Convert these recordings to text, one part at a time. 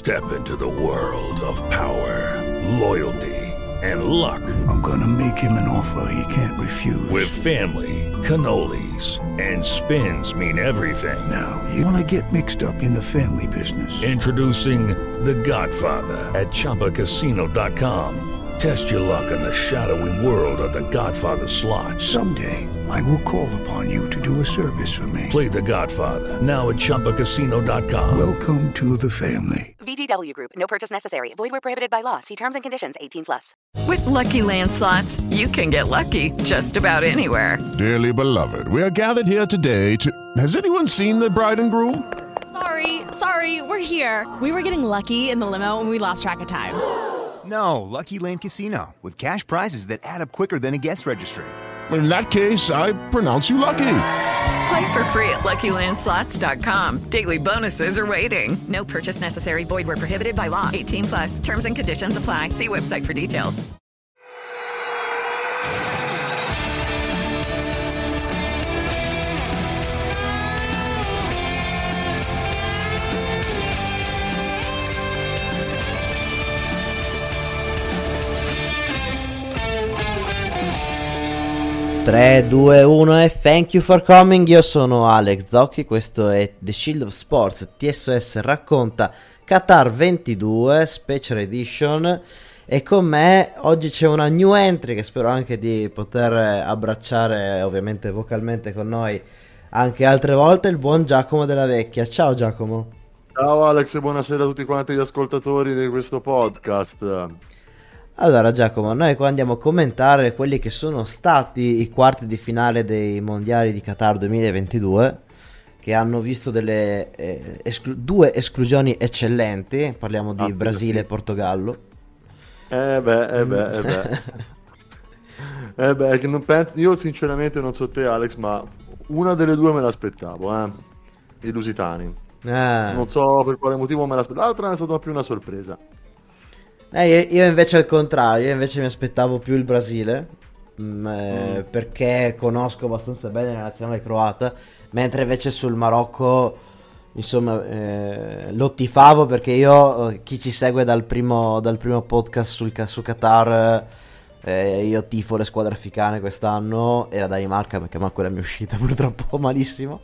Step into the world of power, loyalty, and luck. I'm gonna make him an offer he can't refuse. With family, cannolis, and spins mean everything. Now, you wanna get mixed up in the family business. Introducing The Godfather at ChumbaCasino.com. Test your luck in the shadowy world of The Godfather slot. Someday, I will call upon you to do a service for me. Play The Godfather, now at ChumbaCasino.com. Welcome to the family. VGW Group. No purchase necessary. Void where prohibited by law. See terms and conditions. 18+. With Lucky Land Slots, you can get lucky just about anywhere. Dearly beloved, we are gathered here today to... Has anyone seen the bride and groom? Sorry, we're here. We were getting lucky in the limo and we lost track of time. No, Lucky Land Casino, with cash prizes that add up quicker than a guest registry. In that case, I pronounce you lucky. Play for free at LuckyLandSlots.com. Daily bonuses are waiting. No purchase necessary. Void where prohibited by law. 18+. Terms and conditions apply. See website for details. Tre, 2, 1 e thank you for coming. Io sono Alex Zocchi, questo è The Shield of Sports. TSOS racconta Qatar 22 Special Edition e con me oggi c'è una new entry che spero anche di poter abbracciare ovviamente vocalmente con noi anche altre volte, il buon Giacomo Della Vecchia. Ciao Giacomo. Ciao Alex e buonasera a tutti quanti gli ascoltatori di questo podcast. Allora Giacomo, noi qua andiamo a commentare quelli che sono stati i quarti di finale dei mondiali di Qatar 2022 che hanno visto delle due esclusioni eccellenti, parliamo di Brasile e Portogallo. Che non penso, io sinceramente non so te Alex, ma una delle due me l'aspettavo, i lusitani. Non so per quale motivo me l'aspettavo, l'altra è stata più una sorpresa. Io invece al contrario, io invece mi aspettavo più il Brasile perché conosco abbastanza bene la nazionale croata, mentre invece sul Marocco insomma lo tifavo perché io, chi ci segue dal primo podcast su Qatar, io tifo le squadre africane quest'anno e la Danimarca perché ma quella mi è uscita purtroppo malissimo.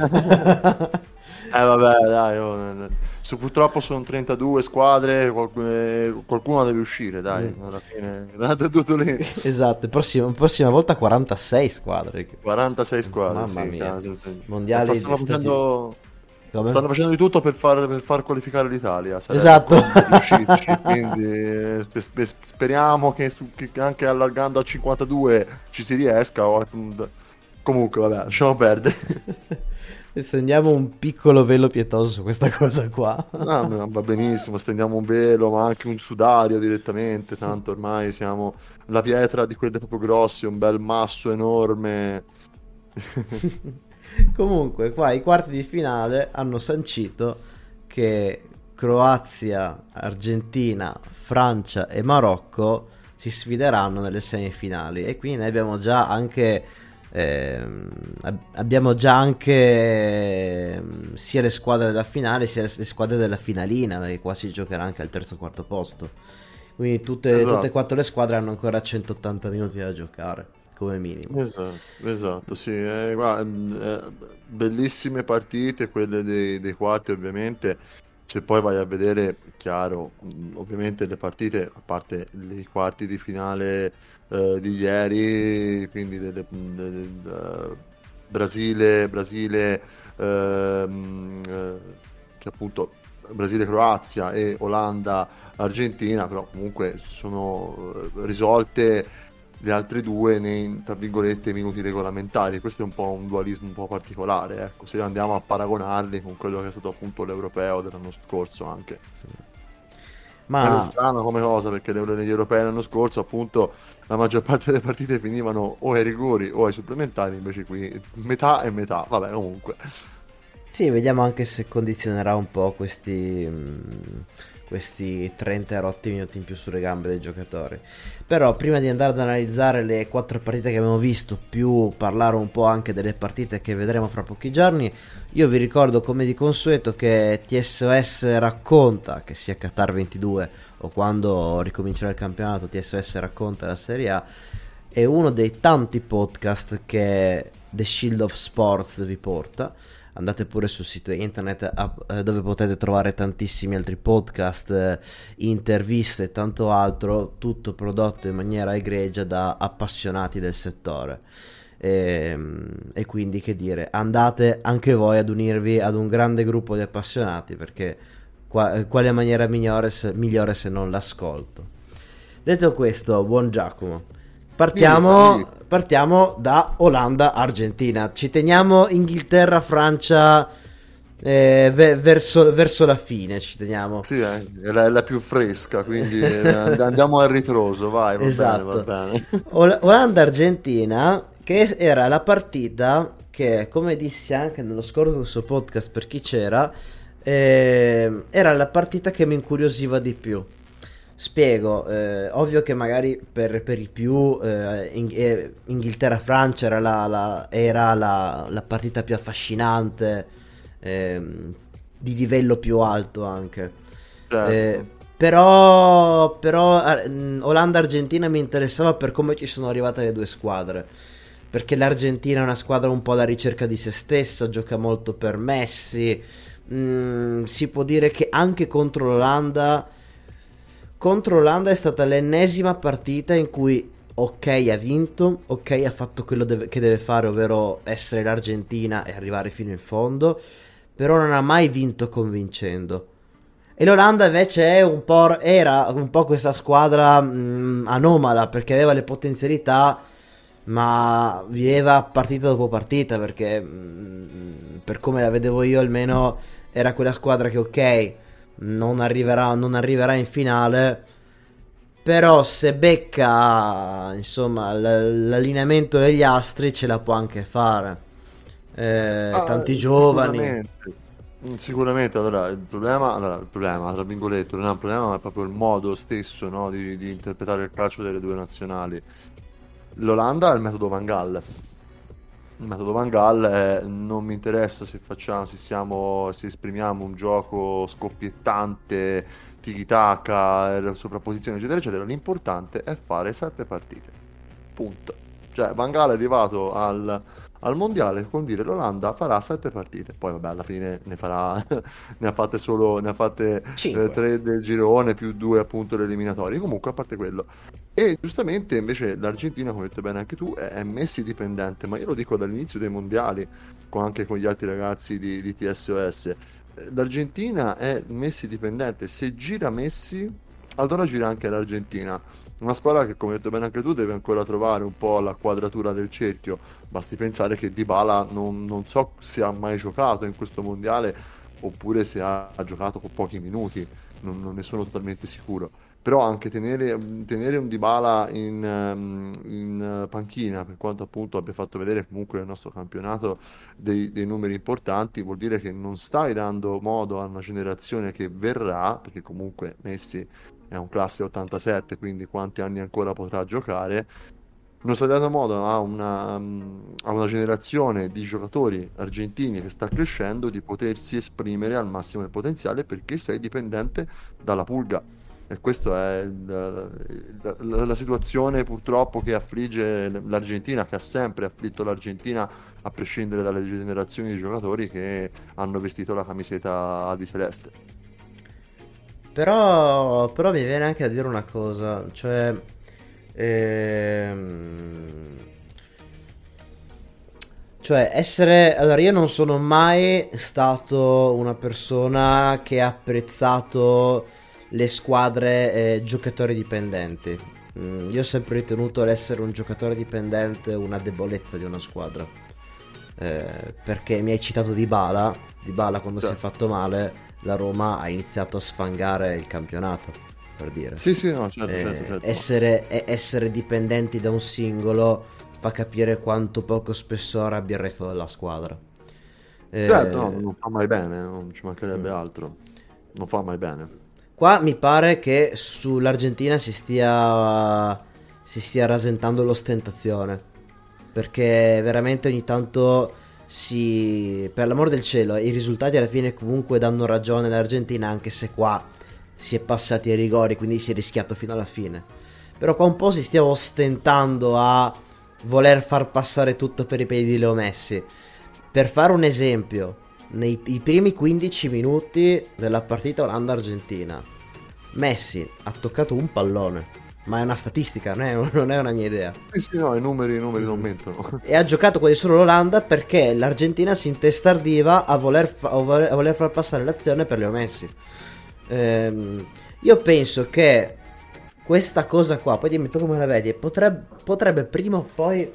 Vabbè dai, purtroppo sono 32 squadre, qualcuno deve uscire, dai, alla fine è tutto lì. Esatto, prossima volta 46 squadre. 46 squadre, mamma mia. Sì. Mondiali stanno facendo di tutto per far qualificare l'Italia. Esatto. Quindi speriamo che anche allargando a 52 ci si riesca. Comunque, vabbè, lasciamo perdere. Stendiamo un piccolo velo pietoso su questa cosa qua. No, va benissimo, stendiamo un velo, ma anche un sudario direttamente, tanto ormai siamo la pietra di quelle proprio grosse, un bel masso enorme. Comunque, qua i quarti di finale hanno sancito che Croazia, Argentina, Francia e Marocco si sfideranno nelle semifinali e quindi ne abbiamo già anche sia le squadre della finale sia le squadre della finalina, perché qua si giocherà anche al terzo e quarto posto, quindi tutte e quattro le squadre hanno ancora 180 minuti da giocare come minimo. Esatto, sì, bellissime partite quelle dei quarti. Ovviamente se poi vai a vedere, chiaro, ovviamente le partite, a parte i quarti di finale di ieri, quindi Brasile che appunto Brasile-Croazia e Olanda-Argentina, però comunque sono risolte le altre due nei, tra virgolette, minuti regolamentari. Questo è un po' un dualismo un po' particolare, ecco, se andiamo a paragonarli con quello che è stato appunto l'europeo dell'anno scorso anche. Ma è strano come cosa, perché negli europei l'anno scorso appunto la maggior parte delle partite finivano o ai rigori o ai supplementari, invece qui metà e metà, vabbè, comunque. Sì, vediamo anche se condizionerà un po' questi 30 rotti minuti in più sulle gambe dei giocatori. Però prima di andare ad analizzare le 4 partite che abbiamo visto, più parlare un po' anche delle partite che vedremo fra pochi giorni, io vi ricordo come di consueto che TSOS racconta, che sia Qatar 22 o quando ricomincerà il campionato, TSOS racconta la Serie A, è uno dei tanti podcast che The Shield of Sports vi porta. Andate pure sul sito internet dove potete trovare tantissimi altri podcast, interviste e tanto altro, tutto prodotto in maniera egregia da appassionati del settore. E quindi, che dire, andate anche voi ad unirvi ad un grande gruppo di appassionati, perché quale maniera migliore se non l'ascolto. Detto questo, buon Giacomo, partiamo da Olanda-Argentina. Ci teniamo Inghilterra-Francia verso la fine, ci teniamo. Sì, è la più fresca, quindi andiamo al ritroso, vai, esatto. Va bene. Olanda-Argentina, che era la partita che, come dissi anche nello scorso podcast per chi c'era, era la partita che mi incuriosiva di più. Spiego, ovvio che magari per i più Inghilterra-Francia era la partita più affascinante, di livello più alto anche. Certo. Però Olanda-Argentina mi interessava per come ci sono arrivate le due squadre, perché l'Argentina è una squadra un po' alla ricerca di se stessa, gioca molto per Messi. Si può dire che anche contro l'Olanda è stata l'ennesima partita in cui ok ha vinto, ok ha fatto quello che deve fare, ovvero essere l'Argentina e arrivare fino in fondo, però non ha mai vinto convincendo. E l'Olanda invece era un po' questa squadra anomala, perché aveva le potenzialità ma viveva partita dopo partita, perché per come la vedevo io almeno era quella squadra che ok non arriverà in finale, però se becca insomma l'allineamento degli astri ce la può anche fare. Tanti giovani sicuramente. Allora il problema tra virgolette non è un problema, ma è proprio il modo stesso, no, di interpretare il calcio delle due nazionali. L'Olanda è il metodo Van Gaal. Il metodo Van Gaal è: non mi interessa se esprimiamo un gioco scoppiettante, tiki-taka, sovrapposizione eccetera eccetera, l'importante è fare 7 partite, punto. Cioè Van Gaal è arrivato al mondiale con dire l'Olanda farà 7 partite, poi vabbè alla fine ne ha fatte 3 del girone più 2 appunto le eliminatorie. Comunque, a parte quello, e giustamente invece l'Argentina, come hai detto bene anche tu, è Messi dipendente, ma io lo dico dall'inizio dei mondiali, anche con gli altri ragazzi di TSOS. L'Argentina è Messi dipendente, se gira Messi allora gira anche l'Argentina. Una squadra che, come hai detto bene anche tu, deve ancora trovare un po' la quadratura del cerchio. Basti pensare che Dybala non so se ha mai giocato in questo mondiale oppure se ha giocato con pochi minuti, non ne sono totalmente sicuro. Però anche tenere un Dybala in panchina, per quanto appunto abbia fatto vedere comunque nel nostro campionato dei numeri importanti, vuol dire che non stai dando modo a una generazione che verrà, perché comunque Messi è un classe 87, quindi quanti anni ancora potrà giocare. Non stai dando modo a una generazione di giocatori argentini che sta crescendo di potersi esprimere al massimo del potenziale, perché sei dipendente dalla pulga. E questa è la situazione purtroppo che affligge l'Argentina, che ha sempre afflitto l'Argentina, a prescindere dalle generazioni di giocatori che hanno vestito la camiseta albiceleste. Però mi viene anche a dire una cosa, cioè essere... Allora, io non sono mai stato una persona che ha apprezzato le squadre giocatori dipendenti. Io ho sempre ritenuto l'essere un giocatore dipendente una debolezza di una squadra, perché mi hai citato Dybala quando si è fatto male, la Roma ha iniziato a sfangare il campionato, per dire. Sì, no, certo. Essere dipendenti da un singolo fa capire quanto poco spessore abbia il resto della squadra. Certo, no, non fa mai bene, non ci mancherebbe altro, non fa mai bene. Qua mi pare che sull'Argentina si stia rasentando l'ostentazione, perché veramente ogni tanto per l'amor del cielo, i risultati alla fine comunque danno ragione all'Argentina, anche se qua si è passati ai rigori, quindi si è rischiato fino alla fine. Però qua un po' si stia ostentando a voler far passare tutto per i piedi di Leo Messi. Per fare un esempio, nei primi 15 minuti della partita Olanda-Argentina, Messi ha toccato un pallone. Ma è una statistica, non è una mia idea. Sì, no, i numeri non mentono. E ha giocato quasi solo l'Olanda perché l'Argentina si intestardiva a voler far passare l'azione per Leo Messi. Io penso che questa cosa qua, poi dimmi tu come la vedi, potrebbe prima o poi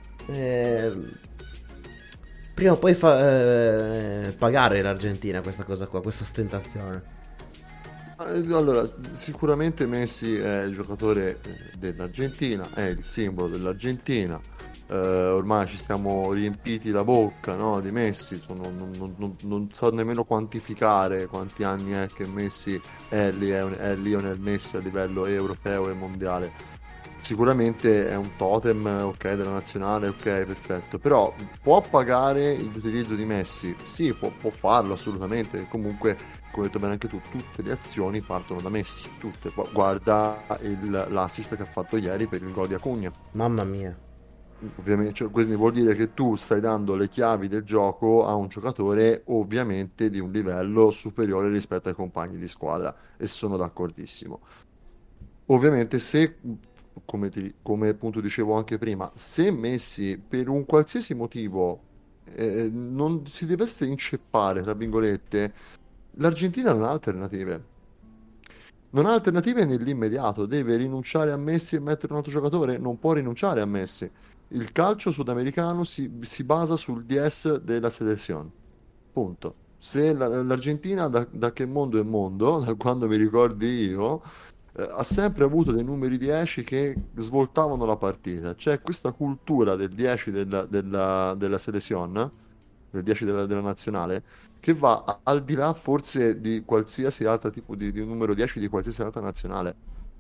pagare l'Argentina questa cosa qua, questa ostentazione. Allora, sicuramente Messi è il giocatore dell'Argentina, è il simbolo dell'Argentina. Ormai ci siamo riempiti la bocca, no, di Messi. Non so nemmeno quantificare quanti anni è che Messi è Lionel Messi a livello europeo e mondiale. Sicuramente è un totem, ok, della nazionale, ok, perfetto. Però può pagare l'utilizzo di Messi? Sì, può farlo assolutamente. Comunque, come hai detto bene anche tu, tutte le azioni partono da Messi, tutte. Guarda l'assist che ha fatto ieri per il gol di Acuna. Mamma mia. Ovviamente, cioè, questo vuol dire che tu stai dando le chiavi del gioco a un giocatore ovviamente di un livello superiore rispetto ai compagni di squadra, e sono d'accordissimo. Ovviamente se, come appunto dicevo anche prima, se Messi per un qualsiasi motivo non si dovesse inceppare, tra virgolette, l'Argentina non ha alternative. Non ha alternative nell'immediato, deve rinunciare a Messi e mettere un altro giocatore, non può rinunciare a Messi. Il calcio sudamericano si basa sul 10 della selezione, punto. Se l'Argentina, da che mondo è mondo, da quando mi ricordi io, ha sempre avuto dei numeri 10 che svoltavano la partita. C'è questa cultura del 10 della selezione, del 10 della nazionale, che va al di là forse di qualsiasi altro tipo di numero 10 di qualsiasi altra nazionale.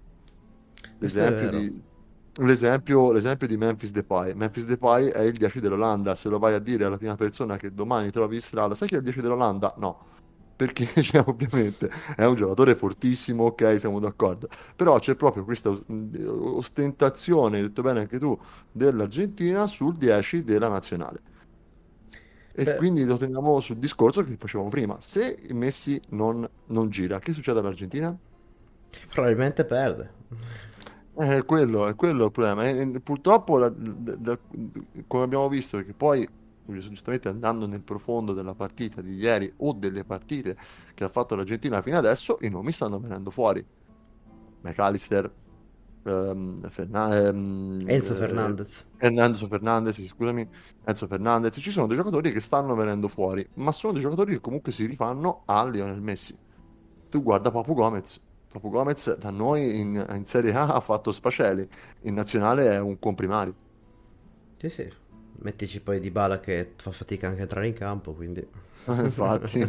L'esempio di Memphis Depay. Memphis Depay è il 10 dell'Olanda. Se lo vai a dire alla prima persona che domani trovi in strada, sai chi è il 10 dell'Olanda? No, perché cioè, ovviamente è un giocatore fortissimo, ok, siamo d'accordo, però c'è proprio questa ostentazione, hai detto bene anche tu, dell'Argentina sul 10 della nazionale. E quindi lo teniamo sul discorso che facevamo prima: se Messi non gira, che succede all'Argentina? Probabilmente perde. Quello è il problema. E purtroppo, come abbiamo visto, che poi, giustamente andando nel profondo della partita di ieri o delle partite che ha fatto l'Argentina fino adesso, i nomi stanno venendo fuori. McAllister, Enzo Fernandez. Enzo Fernandez. Ci sono dei giocatori che stanno venendo fuori, ma sono dei giocatori che comunque si rifanno a Lionel Messi. Tu guarda Papu Gomez da noi in Serie A ha fatto sfaceli, in nazionale è un comprimario. Sì, mettici poi Dybala che fa fatica anche a entrare in campo, quindi infatti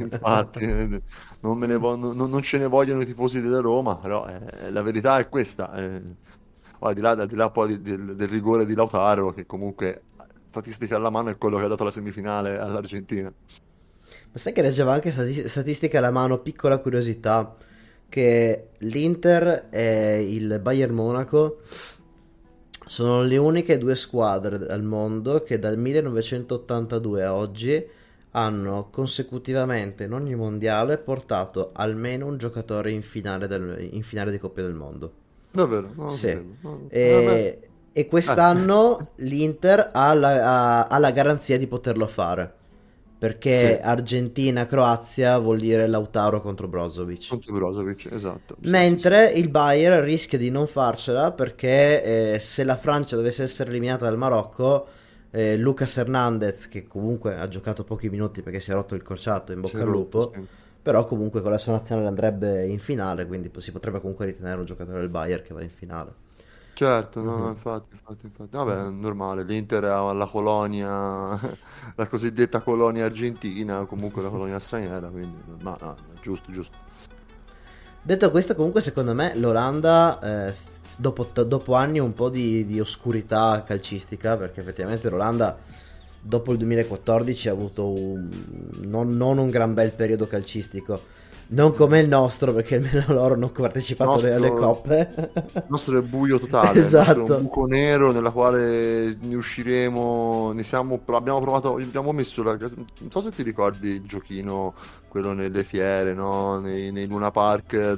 non ce ne vogliono i tifosi della Roma, però la verità è questa. Al di là poi del rigore di Lautaro, che comunque statistica alla mano è quello che ha dato la semifinale all'Argentina. Ma sai che leggeva anche statistica alla mano, piccola curiosità, che l'Inter e il Bayern Monaco sono le uniche due squadre al mondo che dal 1982 a oggi hanno consecutivamente in ogni mondiale portato almeno un giocatore in finale di Coppa del Mondo. Davvero? No, sì. E quest'anno l'Inter ha la garanzia di poterlo fare, perché sì. Argentina-Croazia vuol dire Lautaro contro Brozovic. Esatto. Mentre il Bayern rischia di non farcela, perché se la Francia dovesse essere eliminata dal Marocco, Lucas Hernandez, che comunque ha giocato pochi minuti perché si è rotto il crociato, in bocca al lupo, sì. Però comunque con la sua nazionale andrebbe in finale, quindi si potrebbe comunque ritenere un giocatore del Bayern che va in finale. Certo, no, infatti. Vabbè, è normale, l'Inter ha la colonia, la cosiddetta colonia argentina, o comunque la colonia straniera, quindi, ma no, giusto. Detto questo, comunque secondo me l'Olanda, dopo anni un po' di oscurità calcistica, perché effettivamente l'Olanda dopo il 2014 ha avuto non un gran bel periodo calcistico, non come il nostro, perché almeno loro hanno partecipato alle coppe. Il nostro è buio totale, esatto. Il nostro è un buco nero nella quale ne usciremo, abbiamo messo non so se ti ricordi il giochino, quello nelle fiere, no? Nei Luna Park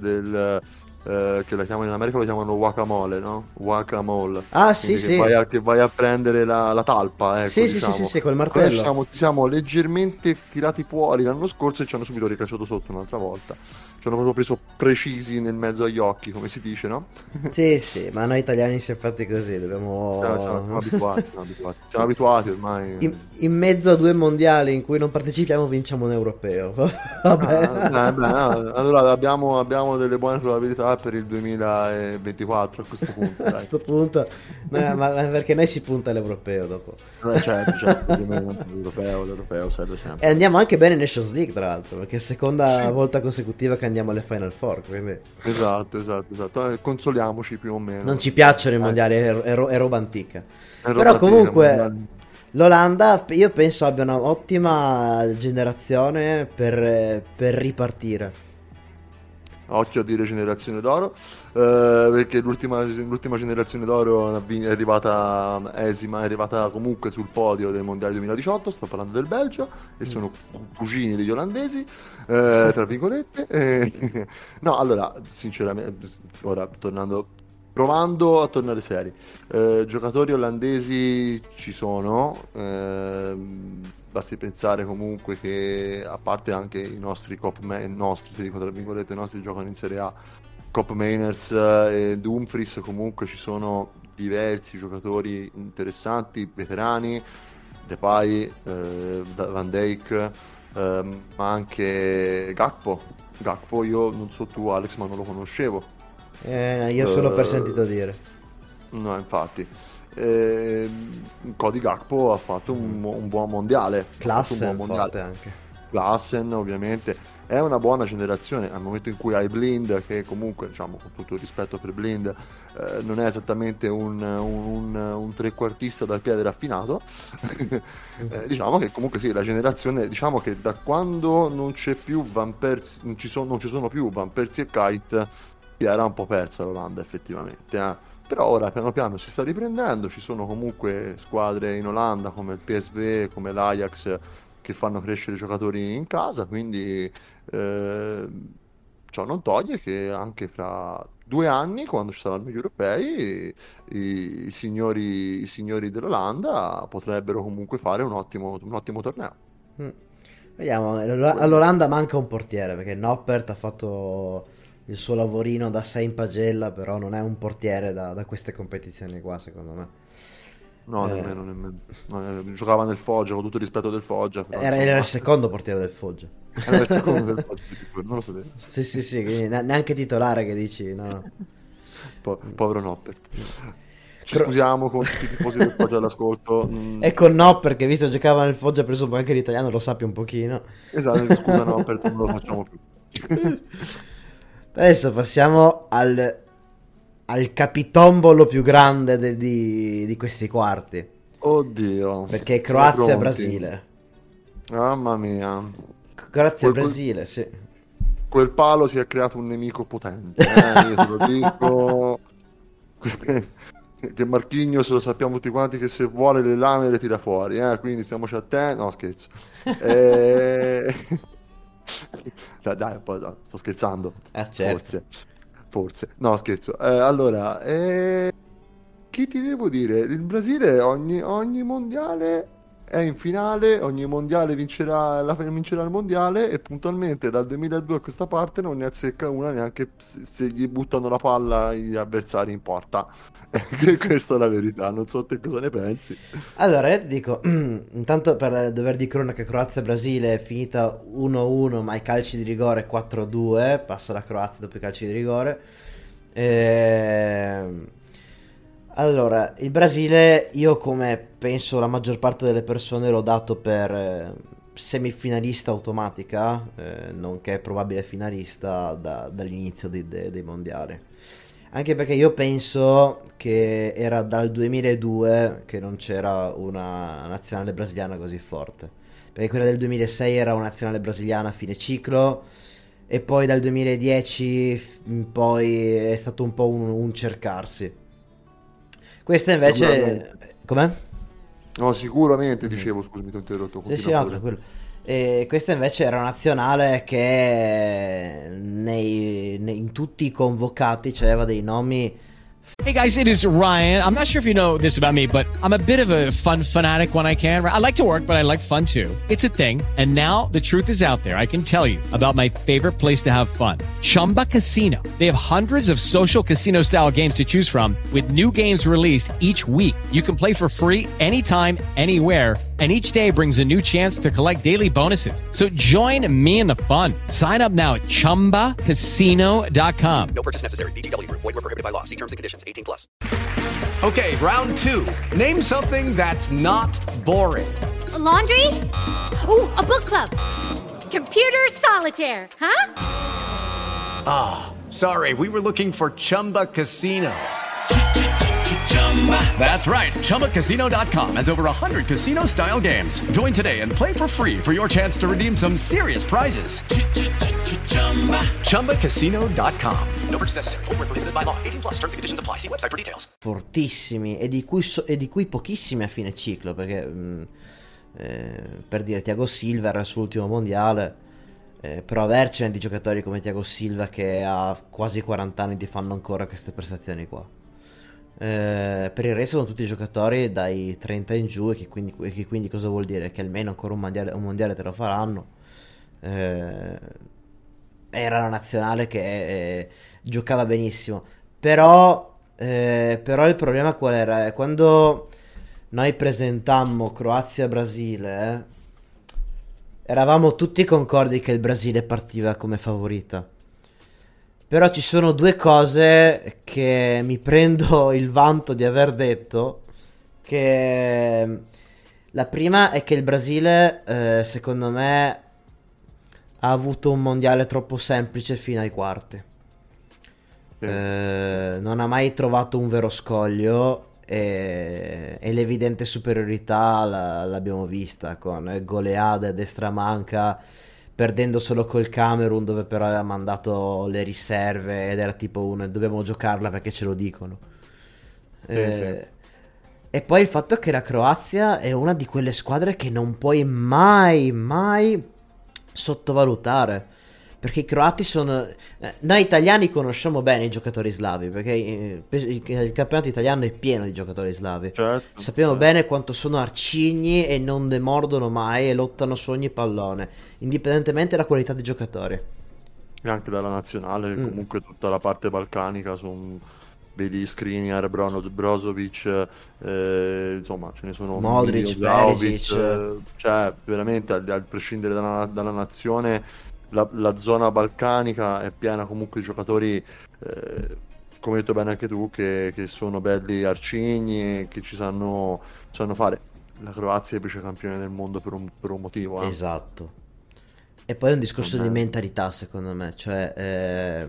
che la chiamano in America, lo chiamano guacamole, no? Guacamole. Ah, sì, sì. Che vai a prendere la talpa, ecco, sì, diciamo. sì, col martello. Ci siamo leggermente tirati fuori l'anno scorso e ci hanno subito ricacciato sotto un'altra volta. Ci hanno proprio preso precisi nel mezzo agli occhi, come si dice, no? Sì, ma noi italiani siamo fatti così, dobbiamo... Siamo abituati ormai. In mezzo a 2 mondiali in cui non partecipiamo vinciamo un europeo. Vabbè. Allora abbiamo delle buone probabilità per il 2024 a questo punto. A questo punto, no, ma perché noi si punta all'europeo dopo. Certo, l'europeo serve sempre. E andiamo anche bene in Nations League, tra l'altro, perché è la seconda volta consecutiva che andiamo alle Final Four, quindi... Esatto. Consoliamoci più o meno. Non ci piacciono i mondiali, è roba antica. Però comunque l'Olanda io penso abbia un'ottima generazione per ripartire. Occhio a dire generazione d'oro, perché l'ultima generazione d'oro è arrivata esima, è arrivata comunque sul podio del mondiale 2018. Sto parlando del Belgio e sono cugini degli olandesi, tra virgolette. No, allora, sinceramente, ora provando a tornare seri, giocatori olandesi ci sono, basti pensare comunque che, a parte anche i nostri tra virgolette, i nostri giocano in Serie A, Cop Mainers e Dumfries, comunque ci sono diversi giocatori interessanti, veterani, Depay, Van Dijk, ma anche Gakpo io non so tu Alex, ma non lo conoscevo. Io solo per sentito dire. No, infatti. Cody Gakpo ha fatto un buon mondiale. Klassen forte anche. Klassen ovviamente. È una buona generazione al momento in cui hai Blind, che comunque, diciamo, con tutto il rispetto per Blind, non è esattamente un trequartista dal piede raffinato. Diciamo che comunque sì, la generazione, diciamo che da quando non c'è più Van Persie, non ci sono più Van Persie e Kuyt, era un po' persa l'Olanda effettivamente, però ora piano piano si sta riprendendo, ci sono comunque squadre in Olanda come il PSV, come l'Ajax, che fanno crescere i giocatori in casa, quindi ciò non toglie che anche fra 2 anni, quando ci saranno gli europei, i signori dell'Olanda potrebbero comunque fare un ottimo torneo. Vediamo, all'Olanda manca un portiere, perché Noppert ha fatto il suo lavorino da 6 in pagella, però non è un portiere da queste competizioni qua, secondo me. No, nemmeno. No, giocava nel Foggia, con tutto il rispetto del Foggia. Era il secondo portiere del Foggia. Era il secondo del Foggia, non lo sapevo. Sì, neanche titolare, che dici, no. Povero Noppert. Ci scusiamo con tutti i tifosi del Foggia all'ascolto. E con Noppert, che visto giocava nel Foggia, presumo anche l'italiano lo sappia un pochino. Esatto, scusa Noppert, non lo facciamo più. Adesso passiamo al capitombolo più grande di questi quarti. Oddio. Perché Croazia-Brasile. Mamma mia. Croazia-Brasile, sì. Quel palo si è creato un nemico potente. Io te lo dico. Che Marquinhos lo sappiamo tutti quanti che se vuole le lame le tira fuori. Quindi stiamoci attenti. No, scherzo. Dai, poi sto scherzando. Certo. Forse. No, scherzo. Allora, chi ti devo dire? Il Brasile ogni mondiale è in finale, ogni mondiale vincerà il mondiale, e puntualmente dal 2002 a questa parte non ne azzecca una neanche se gli buttano la palla gli avversari in porta. Questa è la verità, non so te cosa ne pensi. Allora, io ti dico, intanto per dover di cronaca, Croazia-Brasile è finita 1-1, ma i calci di rigore 4-2, passa la Croazia dopo i calci di rigore. Allora, il Brasile, io come penso la maggior parte delle persone l'ho dato per semifinalista automatica, nonché probabile finalista dall'inizio dei mondiali. Anche perché io penso che era dal 2002 che non c'era una nazionale brasiliana così forte, perché quella del 2006 era una nazionale brasiliana a fine ciclo, e poi dal 2010 in poi è stato un po' un cercarsi. Questa invece... Com'è? No, sicuramente, dicevo, scusami, ti ho interrotto. Sì, no, tranquillo. E questa invece era una nazionale che in tutti i convocati c'aveva dei nomi. Hey guys, it is Ryan. I'm not sure if you know this about me, but I'm a bit of a fun fanatic when I can. I like to work, but I like fun too. It's a thing. And now the truth is out there. I can tell you about my favorite place to have fun. Chumba Casino. They have hundreds of social casino style games to choose from with new games released each week. You can play for free anytime, anywhere. And each day brings a new chance to collect daily bonuses. So join me in the fun. Sign up now at ChumbaCasino.com. No purchase necessary. VGW. Void where prohibited by law. See terms and conditions. 18 plus. Okay, round two. Name something that's not boring. A laundry? Ooh, a book club. Computer solitaire, huh? Ah, oh, sorry. We were looking for Chumba Casino. That's right. ChumbaCasino.com has over 100 casino-style games. Join today and play for free for your chance to redeem some serious prizes. ChumbaCasino.com. No purchase necessary. Void where prohibited by law. 18 plus. Terms and conditions apply. See website for details. Fortissimi, e di cui pochissimi a fine ciclo, perché per dire, Thiago Silva era il suo ultimo mondiale, però avercene di giocatori come Thiago Silva che ha quasi 40 anni ti fanno ancora queste prestazioni qua. Per il resto sono tutti giocatori dai 30 in giù, e che quindi cosa vuol dire? Che almeno ancora un mondiale te lo faranno. Era una nazionale che giocava benissimo, però il problema qual era? Quando noi presentammo Croazia-Brasile, eravamo tutti concordi che il Brasile partiva come favorita. Però ci sono due cose che mi prendo il vanto di aver detto, che la prima è che il Brasile, secondo me, ha avuto un mondiale troppo semplice fino ai quarti. Non ha mai trovato un vero scoglio, e l'evidente superiorità l'abbiamo vista con goleade a destra manca, perdendo solo col Camerun, dove però aveva mandato le riserve ed era tipo dobbiamo giocarla perché ce lo dicono. Sì. E poi il fatto che la Croazia è una di quelle squadre che non puoi mai sottovalutare, perché i croati sono... noi italiani conosciamo bene i giocatori slavi, perché il campionato italiano è pieno di giocatori slavi. Certo, sappiamo bene quanto sono arcigni e non demordono mai e lottano su ogni pallone, indipendentemente dalla qualità dei giocatori. E anche dalla nazionale, comunque tutta la parte balcanica, vedi Skriniar, Brozovic, insomma ce ne sono Modric, Perisic, cioè veramente a prescindere dalla nazione, la zona balcanica è piena comunque di giocatori, come hai detto bene anche tu, che sono belli arcigni, che ci sanno fare. La Croazia è vice campione del mondo per un motivo. Esatto. E poi è un discorso di mentalità, secondo me, cioè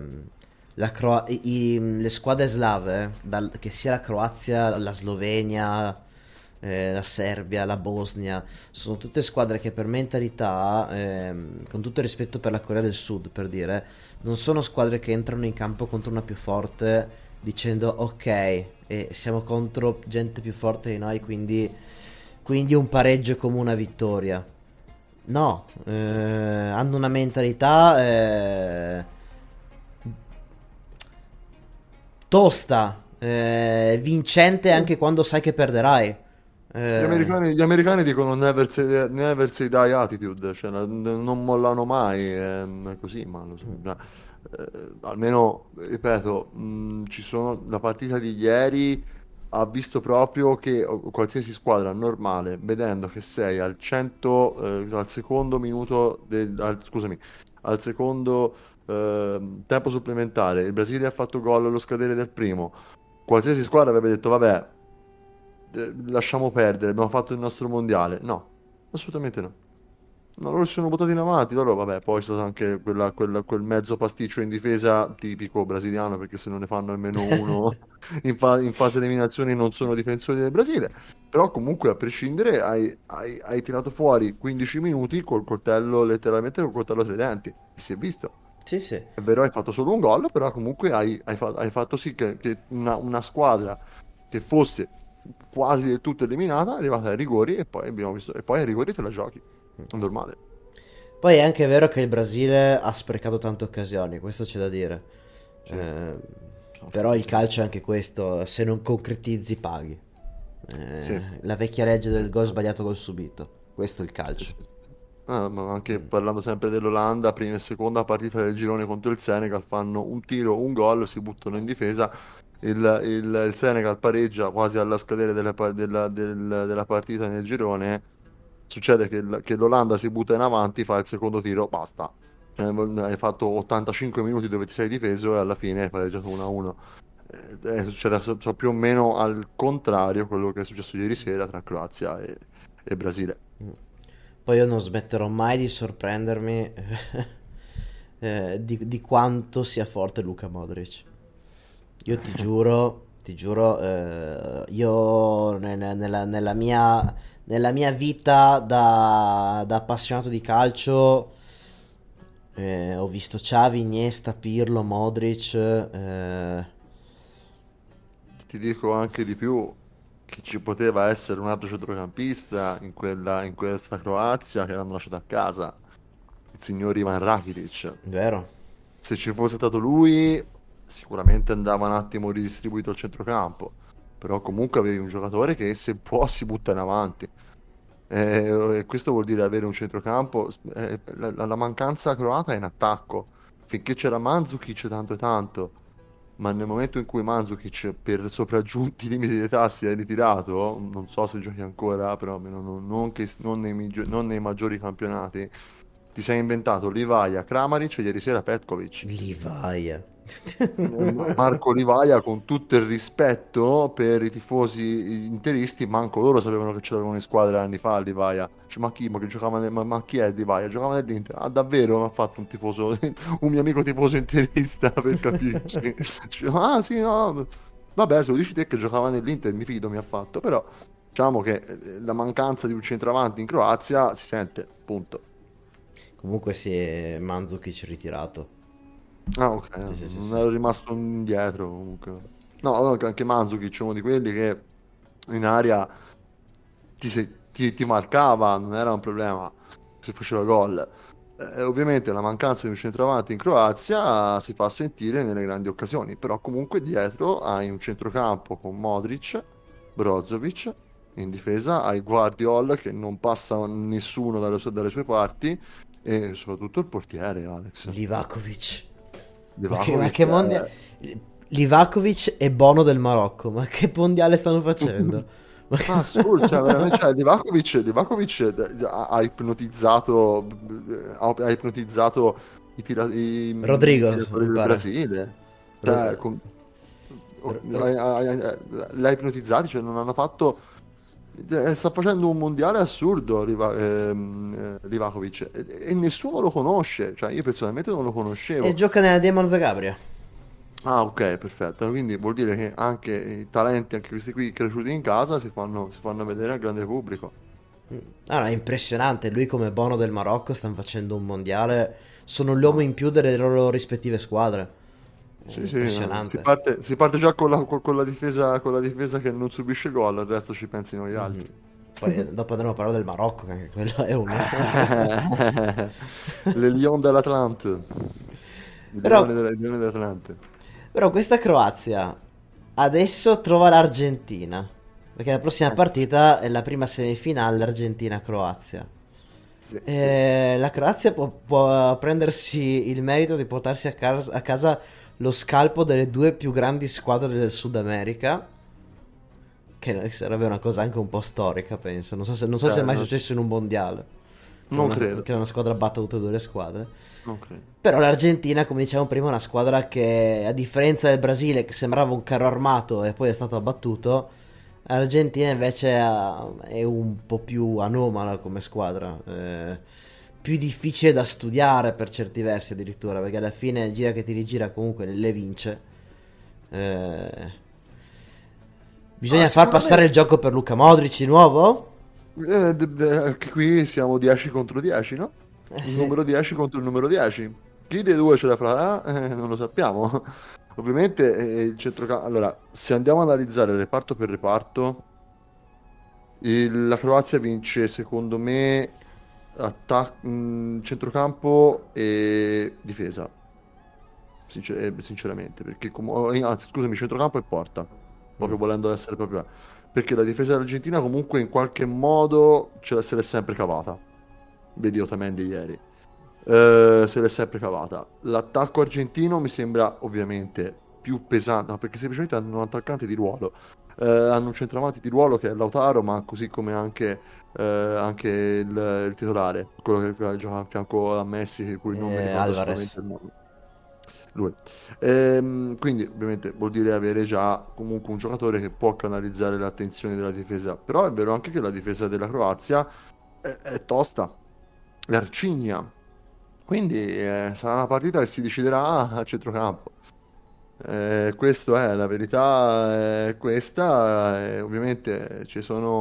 le squadre slave, che sia la Croazia, la Slovenia, la Serbia, la Bosnia, sono tutte squadre che per mentalità, con tutto il rispetto per la Corea del Sud, per dire, non sono squadre che entrano in campo contro una più forte dicendo ok, siamo contro gente più forte di noi, quindi un pareggio è come una vittoria. No, hanno una mentalità tosta, vincente anche quando sai che perderai. Gli americani dicono never say die attitude, cioè non mollano mai, è così, ma almeno, ripeto, ci sono, la partita di ieri ha visto proprio che qualsiasi squadra normale, vedendo che sei al secondo minuto al secondo tempo supplementare, il Brasile ha fatto gol allo scadere del primo, qualsiasi squadra avrebbe detto vabbè, lasciamo perdere, abbiamo fatto il nostro mondiale. No, assolutamente no. No, loro si sono buttati in avanti, loro, vabbè, poi c'è stato anche quel mezzo pasticcio in difesa tipico brasiliano, perché se non ne fanno almeno uno in fase eliminazioni non sono difensori del Brasile, però comunque a prescindere hai tirato fuori 15 minuti col coltello, letteralmente col coltello tra i denti, e si è visto. Sì, sì. È vero, hai fatto solo un gol, però comunque hai fatto sì che una squadra che fosse quasi del tutto eliminata è arrivata ai rigori, e poi abbiamo visto, e poi ai rigori te la giochi. È normale. Poi è anche vero che il Brasile ha sprecato tante occasioni, questo c'è da dire. Sì. Però il calcio è anche questo, se non concretizzi paghi. Sì. La vecchia legge del gol sbagliato, gol subito. Questo è il calcio. Ma anche parlando sempre dell'Olanda, prima e seconda partita del girone contro il Senegal, fanno un tiro, un gol, si buttano in difesa. Il Senegal pareggia quasi alla scadere della partita nel girone. Succede che l'Olanda si butta in avanti, fa il secondo tiro, basta. Hai fatto 85 minuti dove ti sei difeso e alla fine hai pareggiato 1-1. Succede più o meno al contrario quello che è successo ieri sera tra Croazia e Brasile. Poi io non smetterò mai di sorprendermi di quanto sia forte Luka Modric. Io ti giuro, io nella mia vita da appassionato di calcio ho visto Xavi, Iniesta, Pirlo, Modric. Ti dico anche di più, che ci poteva essere un altro centrocampista in questa Croazia che l'hanno lasciato a casa, il signor Ivan Rakitic. Vero. Se ci fosse stato lui, sicuramente andava un attimo ridistribuito al centrocampo, però comunque avevi un giocatore che se può si butta in avanti. E questo vuol dire avere un centrocampo. La mancanza croata è in attacco. Finché c'era Mandzukic tanto e tanto, ma nel momento in cui Mandzukic per sopraggiunti limiti di età si è ritirato, non so se giochi ancora, però almeno non nei maggiori campionati, ti sei inventato Livaja, Kramaric e ieri sera Petkovic. Livaja. Marco Livaja, con tutto il rispetto per i tifosi interisti, manco loro sapevano che ce l'avevano in squadra anni fa Livaja. Ma chi è Livaja? Giocava nell'Inter. Ah, davvero? Mi ha fatto un mio amico tifoso interista, per capirci. Ah sì, no, vabbè, se lo dici te che giocava nell'Inter, mi fido, mi ha fatto. Però diciamo che la mancanza di un centravanti in Croazia si sente, punto. Comunque si è Mandzukic ritirato. Ah, ok, Sì. non ero rimasto indietro comunque. No, anche Mandzukic è uno di quelli che in area ti marcava, non era un problema se faceva gol. Ovviamente la mancanza di un centravanti in Croazia si fa sentire nelle grandi occasioni, però comunque dietro hai un centrocampo con Modric, Brozovic, in difesa hai Guardiol che non passa nessuno dalle sue parti, e soprattutto il portiere Alex Livakovic. Livakovic, che mondiale. Livakovic e Bono del Marocco, ma che mondiale stanno facendo? Assurdo, cioè, veramente, cioè, Livakovic ha ipnotizzato i Rodrigo, tiratori del Brasile. Cioè, l'ha ipnotizzati, cioè non hanno fatto. Sta facendo un mondiale assurdo Livakovic, e nessuno lo conosce, cioè io personalmente non lo conoscevo. E gioca nella Dinamo Zagabria. Ah, ok, perfetto. Quindi vuol dire che anche i talenti, anche questi qui cresciuti in casa, si fanno vedere al grande pubblico. Allora, è impressionante. Lui come Bono del Marocco stanno facendo un mondiale. Sono l'uomo in più delle loro rispettive squadre. Sì, impressionante. Si parte già con la difesa che non subisce gol, al resto ci pensi noi altri. Poi dopo andremo a parlare del Marocco, che anche quello è un... Le Lion dell'Atlante. Però questa Croazia adesso trova l'Argentina, perché la prossima partita è la prima semifinale Argentina-Croazia. Sì. La Croazia può prendersi il merito di portarsi a casa lo scalpo delle due più grandi squadre del Sud America, che sarebbe una cosa anche un po' storica, penso. Non so se è mai successo in un mondiale. Non credo. Che una squadra batta tutte e due le squadre. Non credo. Però l'Argentina, come dicevamo prima, è una squadra che, a differenza del Brasile, che sembrava un carro armato e poi è stato abbattuto, l'Argentina invece è un po' più anomala come squadra. più difficile da studiare per certi versi addirittura, perché alla fine gira che ti rigira comunque le vince. Bisogna far passare il gioco per Luka Modric di nuovo? Anche qui siamo 10 contro 10, no? Il numero 10 contro il numero 10. Chi dei due ce la farà? Non lo sappiamo. Ovviamente il centrocampo. Allora, se andiamo ad analizzare reparto per reparto, la Croazia vince secondo me centrocampo e difesa. Sinceramente, perché anzi, scusami, centrocampo e porta. Proprio volendo essere proprio. Perché la difesa dell'Argentina comunque in qualche modo se l'è sempre cavata. Vedi Otamendi ieri. Se l'è sempre cavata. L'attacco argentino mi sembra ovviamente più pesante, no, perché semplicemente hanno un attaccante di ruolo, hanno un centravanti di ruolo che è Lautaro, ma così come anche il titolare, quello che gioca a fianco a Messi, il cui nome ricordo assolutamente il nome. Lui. Quindi ovviamente vuol dire avere già comunque un giocatore che può canalizzare le attenzioni della difesa, però è vero anche che la difesa della Croazia è tosta, è arcigna. Quindi sarà una partita che si deciderà a centrocampo. Questo è la verità, è questa. Ovviamente ci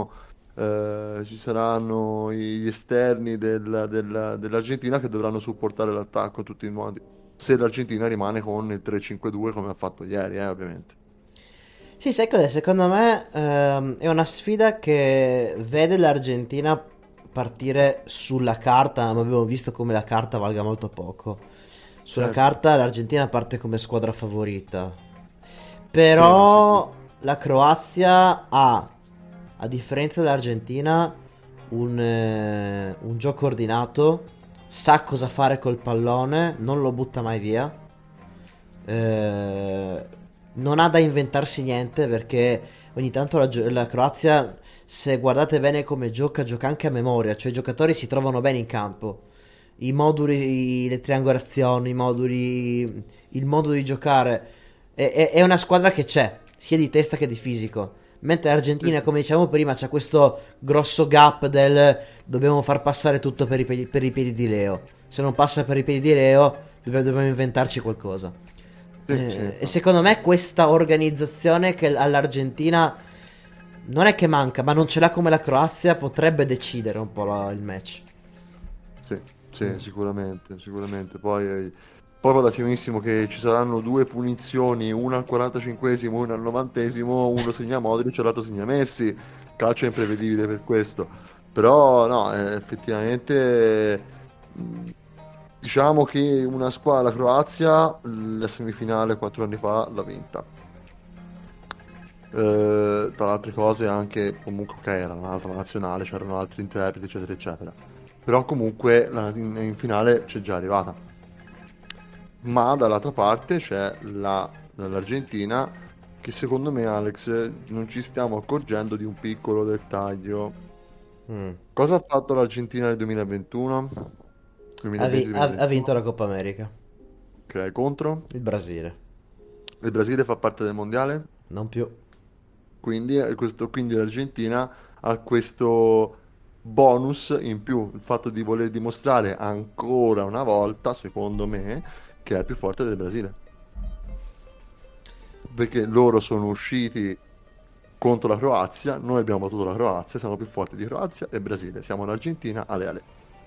saranno gli esterni dell'Argentina che dovranno supportare l'attacco in tutti i modi. Se l'Argentina rimane con il 3-5-2 come ha fatto ieri, ovviamente. Sì, sai cos'è? Secondo me è una sfida che vede l'Argentina partire sulla carta, ma abbiamo visto come la carta valga molto poco. Sulla carta l'Argentina parte come squadra favorita, però la Croazia ha, a differenza dell'Argentina, un gioco ordinato, sa cosa fare col pallone, non lo butta mai via, non ha da inventarsi niente, perché ogni tanto la Croazia, se guardate bene come gioca anche a memoria, cioè i giocatori si trovano bene in campo, i moduli, le triangolazioni, i moduli, il modo di giocare, è una squadra che c'è, sia di testa che di fisico, mentre l'Argentina, come dicevamo prima, c'ha questo grosso gap del dobbiamo far passare tutto per i piedi di Leo, se non passa per i piedi di Leo dobbiamo inventarci qualcosa. E secondo me questa organizzazione che all'Argentina non è che manca, ma non ce l'ha come la Croazia, potrebbe decidere un po' il match. Sì, sicuramente. Poi può darsi benissimo che ci saranno due punizioni, una al 45esimo, una al 90esimo, uno segna Modric e l'altro segna Messi. Calcio è imprevedibile per questo. Però no, effettivamente diciamo che una squadra, la Croazia, la semifinale 4 anni fa l'ha vinta. Tra le altre cose anche comunque era un'altra nazionale, c'erano altri interpreti eccetera eccetera, però comunque in finale c'è già arrivata. Ma dall'altra parte c'è l'Argentina, che secondo me, Alex, non ci stiamo accorgendo di un piccolo dettaglio. Cosa ha fatto l'Argentina nel 2021? Ha vinto la Coppa America. Ok, contro? Il Brasile. Il Brasile fa parte del mondiale? Non più. Quindi l'Argentina ha questo bonus in più, il fatto di voler dimostrare ancora una volta, secondo me, che è più forte del Brasile. Perché loro sono usciti contro la Croazia, noi abbiamo battuto la Croazia, siamo più forti di Croazia e Brasile, siamo l'Argentina, ale.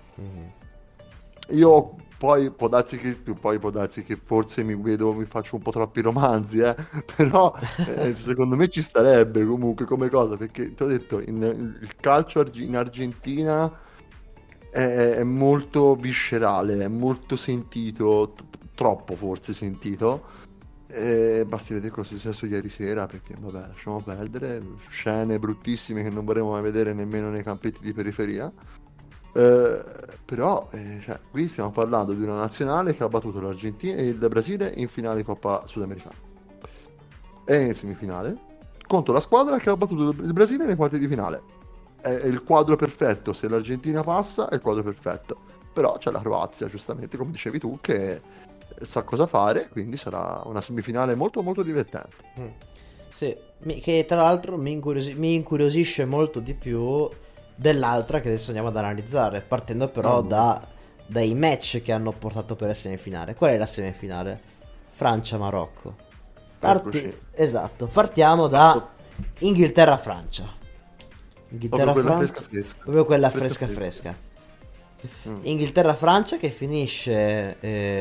Io poi può darsi che forse mi faccio un po' troppi romanzi, però secondo me ci starebbe comunque come cosa, perché ti ho detto, il calcio in Argentina è molto viscerale, è molto sentito, troppo forse sentito. Basti vedere cosa è successo ieri sera, perché vabbè, lasciamo perdere, scene bruttissime che non vorremmo mai vedere nemmeno nei campetti di periferia. Però qui stiamo parlando di una nazionale che ha battuto l'Argentina e il Brasile in finale di Coppa Sudamericana e in semifinale contro la squadra che ha battuto il Brasile nei quarti di finale. È il quadro perfetto. Se l'Argentina passa è il quadro perfetto, però c'è la Croazia, giustamente come dicevi tu, che sa cosa fare, quindi sarà una semifinale molto molto divertente. Sì, che tra l'altro mi incuriosisce molto di più dell'altra che adesso andiamo ad analizzare, partendo però da dai match che hanno portato per la semifinale. Qual è la semifinale? Francia-Marocco. Esatto, partiamo da Inghilterra-Francia. Inghilterra-Francia, proprio quella fresca. Inghilterra-Francia che finisce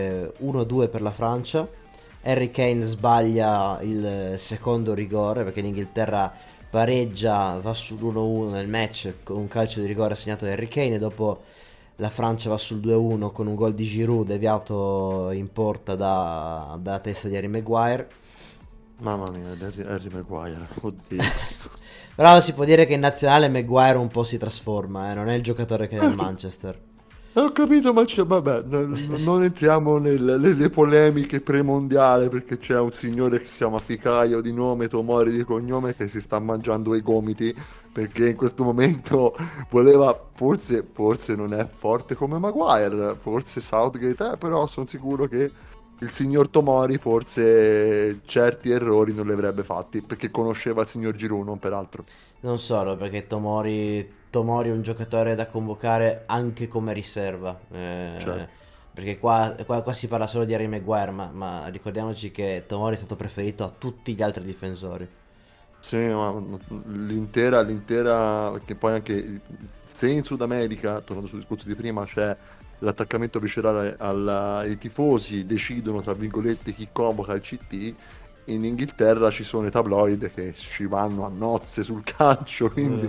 1-2 per la Francia. Harry Kane sbaglia il secondo rigore perché l'Inghilterra pareggia, va sull'1-1 nel match con un calcio di rigore segnato da Harry Kane, e dopo la Francia va sul 2-1 con un gol di Giroud deviato in porta da testa di Harry Maguire. Mamma mia, Harry Maguire, oddio. Però si può dire che in nazionale Maguire un po' si trasforma, non è il giocatore che è nel Manchester. Ho capito, ma vabbè, non entriamo nelle polemiche premondiale, perché c'è un signore che si chiama Ficaio di nome, Tomori di cognome, che si sta mangiando i gomiti perché in questo momento voleva, forse non è forte come Maguire, forse Southgate è, però sono sicuro che il signor Tomori forse certi errori non li avrebbe fatti, perché conosceva il signor Giroud, non peraltro. Non solo, perché Tomori è un giocatore da convocare anche come riserva, Certo. perché qua si parla solo di Harry Maguire, ma ricordiamoci che Tomori è stato preferito a tutti gli altri difensori. Sì, ma l'intera, perché poi anche se in Sud America, tornando sul discorso di prima, c'è l'attaccamento viscerale ai tifosi, decidono tra virgolette chi convoca il CT, in Inghilterra ci sono i tabloid che ci vanno a nozze sul calcio, quindi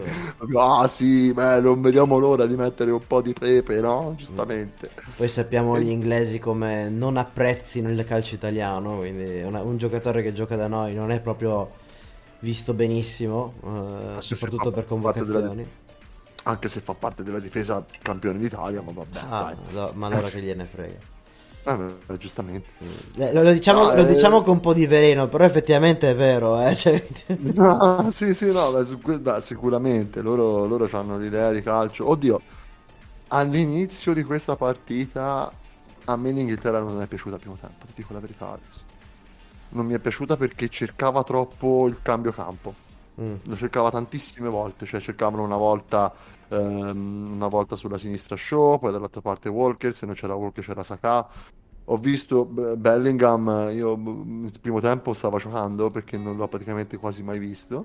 sì, beh, non vediamo l'ora di mettere un po' di pepe, no? Giustamente. Poi sappiamo gli inglesi come non apprezzino il calcio italiano, quindi un giocatore che gioca da noi non è proprio visto benissimo, soprattutto per convocazioni. Anche se fa parte della difesa campione d'Italia, ma vabbè. No, ma allora che gliene frega. Giustamente. Lo diciamo con un po' di veleno, però effettivamente è vero. Cioè... no, sì, no, sicuramente loro hanno l'idea di calcio. Oddio, all'inizio di questa partita a me l'Inghilterra non è piaciuta al primo tempo, ti dico la verità, Alex. Non mi è piaciuta perché cercava troppo il cambio campo. Lo cercava tantissime volte, cioè cercavano una volta sulla sinistra Shaw, poi dall'altra parte Walker, se non c'era Walker c'era Saka. Ho visto Bellingham, io nel primo tempo stava giocando perché non l'ho praticamente quasi mai visto,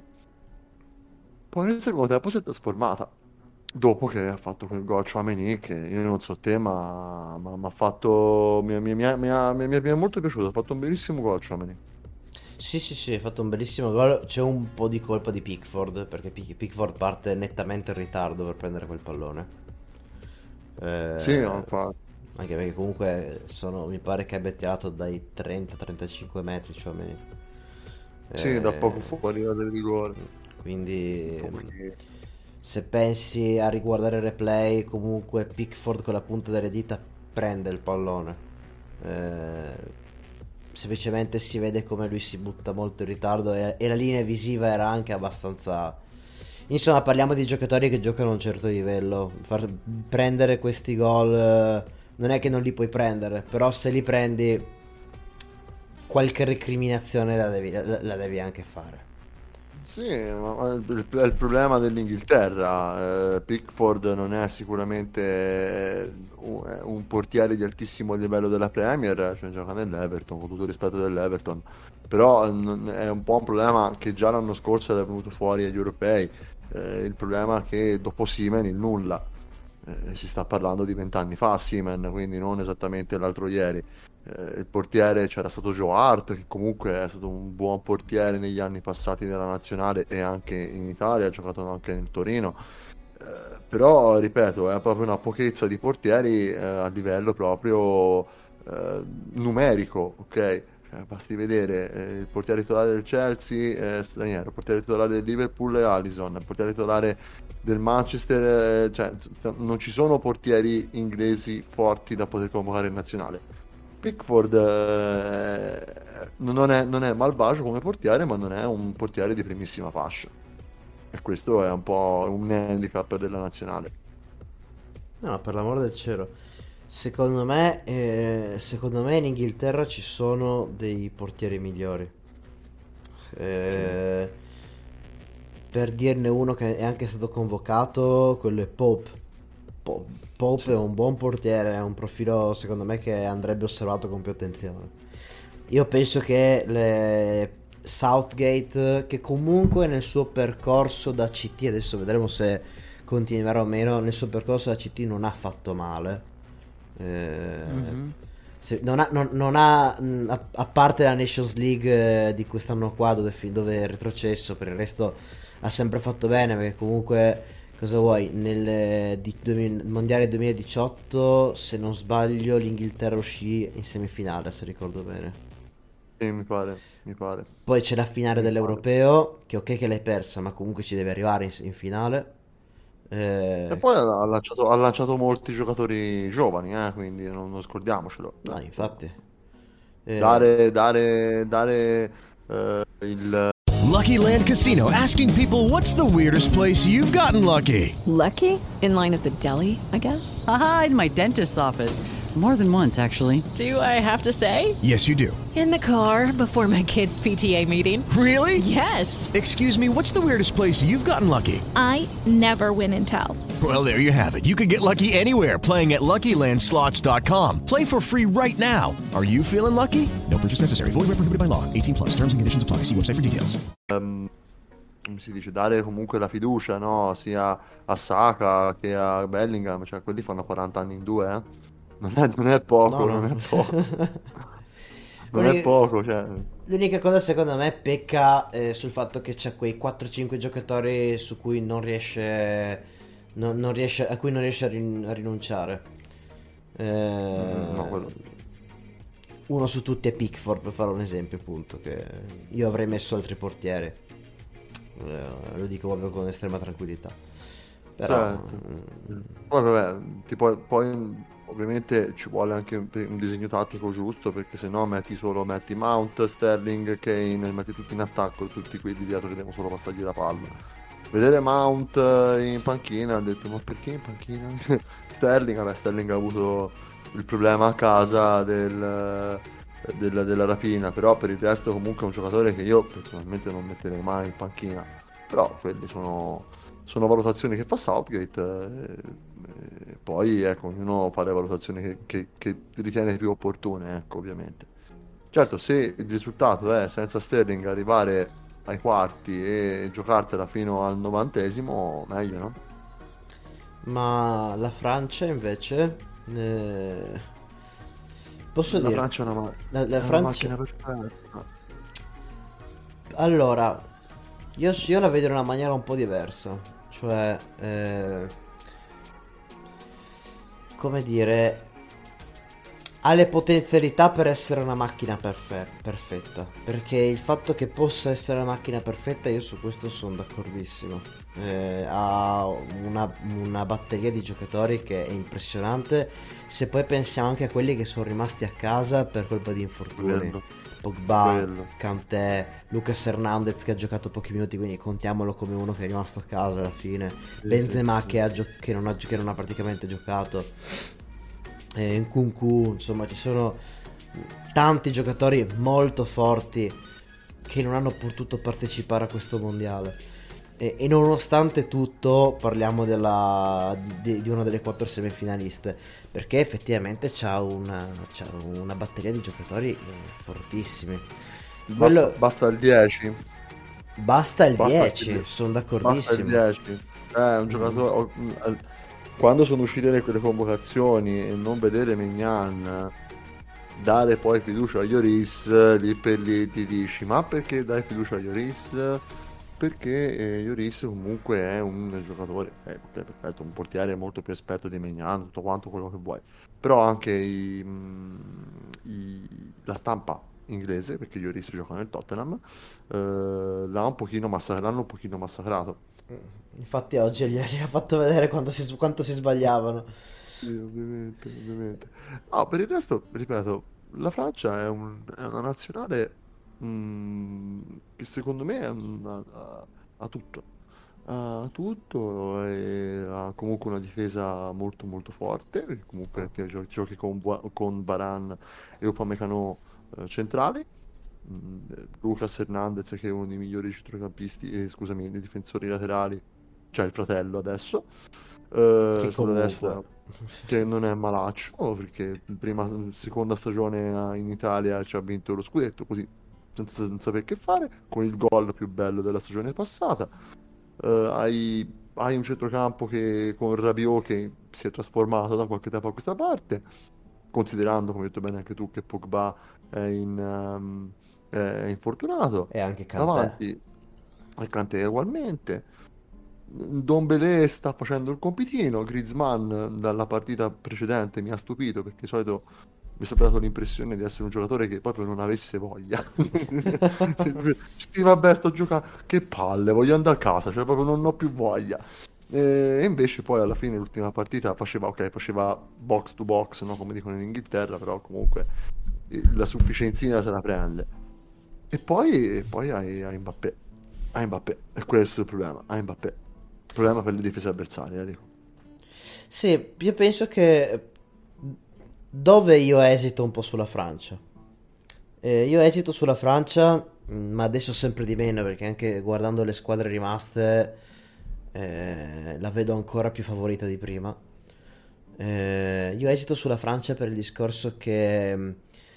poi nel secondo tempo si è trasformata dopo che ha fatto quel gol Tchouaméni, che io non so te, ma mi ha fatto mi è molto piaciuto, ha fatto un bellissimo gol Tchouaméni. Sì, ha fatto un bellissimo gol. C'è un po' di colpa di Pickford, perché Pickford parte nettamente in ritardo per prendere quel pallone. Sì, no, anche perché comunque mi pare che abbia tirato dai 30-35 metri, cioè sì, da poco fuori del rigore. Quindi se pensi a riguardare il replay, comunque Pickford con la punta delle dita prende il pallone. Semplicemente si vede come lui si butta molto in ritardo, e la linea visiva era anche abbastanza... Insomma, parliamo di giocatori che giocano a un certo livello. Prendere questi gol non è che non li puoi prendere, però se li prendi qualche recriminazione la devi anche fare. Sì, ma è il problema dell'Inghilterra. Pickford non è sicuramente un portiere di altissimo livello della Premier, cioè gioca nell'Everton, con tutto il rispetto dell'Everton, però è un po' un problema che già l'anno scorso era venuto fuori agli europei. Il problema è che dopo Seaman il nulla. Si sta parlando di 20 anni fa Seaman, quindi non esattamente l'altro ieri. Il portiere c'era stato Joe Hart, che comunque è stato un buon portiere negli anni passati della nazionale e anche in Italia, ha giocato anche nel Torino, però ripeto, è proprio una pochezza di portieri a livello proprio numerico, ok? Basti vedere il portiere titolare del Chelsea è straniero, il portiere titolare del Liverpool è Alisson, il portiere titolare del Manchester, cioè non ci sono portieri inglesi forti da poter convocare in nazionale. Pickford non è malvagio come portiere, ma non è un portiere di primissima fascia, e questo è un po' un handicap della nazionale. No, per l'amore del cielo, secondo me in Inghilterra ci sono dei portieri migliori. Per dirne uno che è anche stato convocato, quello è Pope Pope è un buon portiere, è un profilo secondo me che andrebbe osservato con più attenzione. Io penso che Southgate, che comunque nel suo percorso da CT, adesso vedremo se continuerà o meno, nel suo percorso da CT non ha fatto male. Non ha a parte la Nations League di quest'anno qua dove è retrocesso, per il resto ha sempre fatto bene, perché comunque cosa vuoi, nel mondiale 2018 se non sbaglio l'Inghilterra uscì in semifinale, se ricordo bene. Mi pare. Poi c'è la finale dell'Europeo, che ok che l'hai persa, ma comunque ci deve arrivare in finale. E poi ha lanciato molti giocatori giovani, quindi non scordiamocelo. No, infatti. Dare il Lucky Land Casino, asking people, what's the weirdest place you've gotten lucky? Lucky? In line at the deli, I guess? Aha, in my dentist's office. More than once, actually. Do I have to say? Yes, you do. In the car before my kids' PTA meeting. Really? Yes. Excuse me, what's the weirdest place you've gotten lucky? I never win and tell. Well, there you have it. You can get lucky anywhere, playing at LuckyLandSlots.com. Play for free right now. Are you feeling lucky? No purchase necessary. Void where prohibited by law. 18 plus. Terms and conditions apply. See website for details. Come si dice, dare comunque la fiducia, no? Sia a Saka che a Bellingham, cioè quelli fanno 40 anni in due, eh? Non è poco, No. non è poco. Non è poco, cioè. L'unica cosa secondo me pecca sul fatto che c'è quei 4-5 giocatori su cui non riesce a cui non riesce a rinunciare. No, quello. Uno su tutti è Pickford, per fare un esempio, appunto, che io avrei messo altri portieri. Lo dico proprio con estrema tranquillità. Però Certo. Poi vabbè, poi ovviamente ci vuole anche un disegno tattico giusto, perché se no metti Mount, Sterling, Kane, li metti tutti in attacco, tutti quelli dietro che devono solo passargli la palla. Vedere Mount in panchina, ho detto ma perché in panchina? Sterling ha avuto il problema a casa della rapina, però per il resto comunque è un giocatore che io personalmente non metterei mai in panchina. Però quelle sono valutazioni che fa Southgate, poi ecco, ognuno fa le valutazioni che ritiene più opportune, ecco, ovviamente. Certo, se il risultato è senza Sterling arrivare ai quarti e giocartela fino al 90esimo, meglio, no? Ma la Francia invece posso dire Francia è una la Francia... macchina perfetta. Allora, io la vedo in una maniera un po' diversa, cioè come dire, ha le potenzialità per essere una macchina perfetta, perché il fatto che possa essere una macchina perfetta, io su questo sono d'accordissimo. Ha una batteria di giocatori che è impressionante, se poi pensiamo anche a quelli che sono rimasti a casa per colpa di infortuni. Pogba, Kanté, Lucas Hernandez che ha giocato pochi minuti, quindi contiamolo come uno che è rimasto a casa alla fine. Benzema che non ha praticamente giocato. Nkunku, insomma ci sono tanti giocatori molto forti che non hanno potuto partecipare a questo mondiale. E nonostante tutto parliamo di una delle 4 semifinaliste, perché effettivamente c'ha una batteria di giocatori fortissimi. Basta il 10. Basta il 10, sono d'accordissimo. Basta il 10. Un giocatore. Quando sono uscite quelle convocazioni e non vedere Maignan, dare poi fiducia a Lloris, lì per lì ti dici: ma perché dai fiducia a Lloris? Perché Lloris comunque è un giocatore perfetto, un portiere molto più esperto di Maignan, tutto quanto quello che vuoi. Però anche la stampa inglese, perché Lloris gioca nel Tottenham, l'hanno un pochino massacrato. Infatti oggi gli ha fatto vedere quanto si sbagliavano. Sì, ovviamente. No, per il resto, ripeto, la Francia è una nazionale che secondo me ha tutto. Ha tutto e ha comunque una difesa molto molto forte, perché comunque giochi con Varane e Upamecano centrali. Lucas Hernandez che è uno dei migliori centrocampisti dei difensori laterali, cioè il fratello adesso, Che sulla destra che non è malaccio, perché seconda stagione in Italia ci ha vinto lo scudetto, così senza sapere che fare, con il gol più bello della stagione passata. Hai un centrocampo che con Rabiot che si è trasformato da qualche tempo a questa parte, considerando, come hai detto bene anche tu, che Pogba è infortunato, E anche Kanté. davanti al Kanté ugualmente. Ndombele sta facendo il compitino. Griezmann dalla partita precedente mi ha stupito, perché di solito mi è sempre dato l'impressione di essere un giocatore che proprio non avesse voglia. Sì, vabbè, sto giocando, che palle, voglio andare a casa, cioè proprio non ho più voglia. E invece poi alla fine l'ultima partita faceva box to box, no? Come dicono in Inghilterra, però comunque la sufficienzina se la prende. E poi hai Mbappé. Hai Mbappé, e questo è il problema. Hai Mbappé. Il problema per le difese avversarie, dico. Sì, io penso che dove io esito un po' sulla Francia. Io esito sulla Francia, ma adesso sempre di meno, perché anche guardando le squadre rimaste la vedo ancora più favorita di prima. Io esito sulla Francia per il discorso che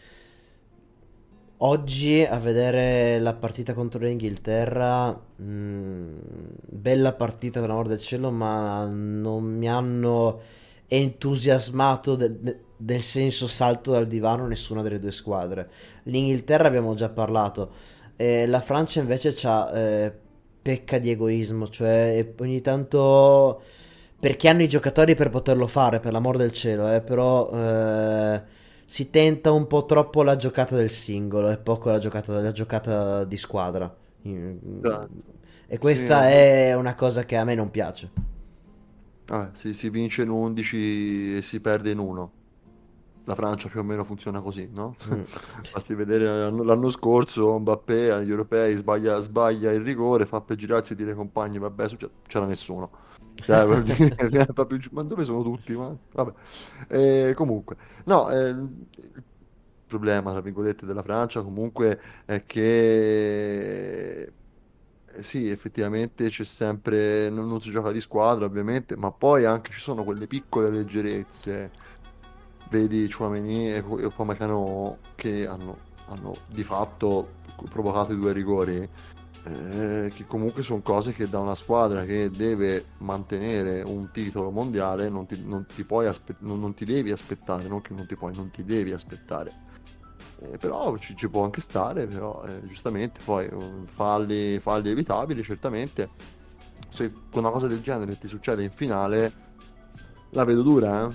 oggi, a vedere la partita contro l'Inghilterra, bella partita per l'amor del cielo, ma non mi hanno entusiasmato del senso salto dal divano nessuna delle due squadre. L'Inghilterra abbiamo già parlato, la Francia invece pecca di egoismo, cioè ogni tanto, perché hanno i giocatori per poterlo fare, per l'amor del cielo, però si tenta un po' troppo la giocata del singolo e poco la giocata di squadra. E questa Sì. è una cosa che a me non piace. Si vince in 11 e si perde in 1. La Francia più o meno funziona così, no? Basti vedere l'anno scorso Mbappé agli europei sbaglia il rigore, fa per girarsi e dire ai compagni vabbè, c'era nessuno. Cioè, per dire, proprio, ma dove sono tutti? Ma, vabbè. Comunque, no, il problema, tra virgolette, della Francia comunque è che sì, effettivamente c'è sempre, non si gioca di squadra ovviamente, ma poi anche ci sono quelle piccole leggerezze, vedi Tchouaméni e Upamecano, che hanno di fatto provocato i 2 rigori, che comunque sono cose che da una squadra che deve mantenere un titolo mondiale non ti devi aspettare, non che non ti puoi, non ti devi aspettare. Però ci può anche stare, però giustamente poi falli evitabili, certamente. Se una cosa del genere ti succede in finale, la vedo dura,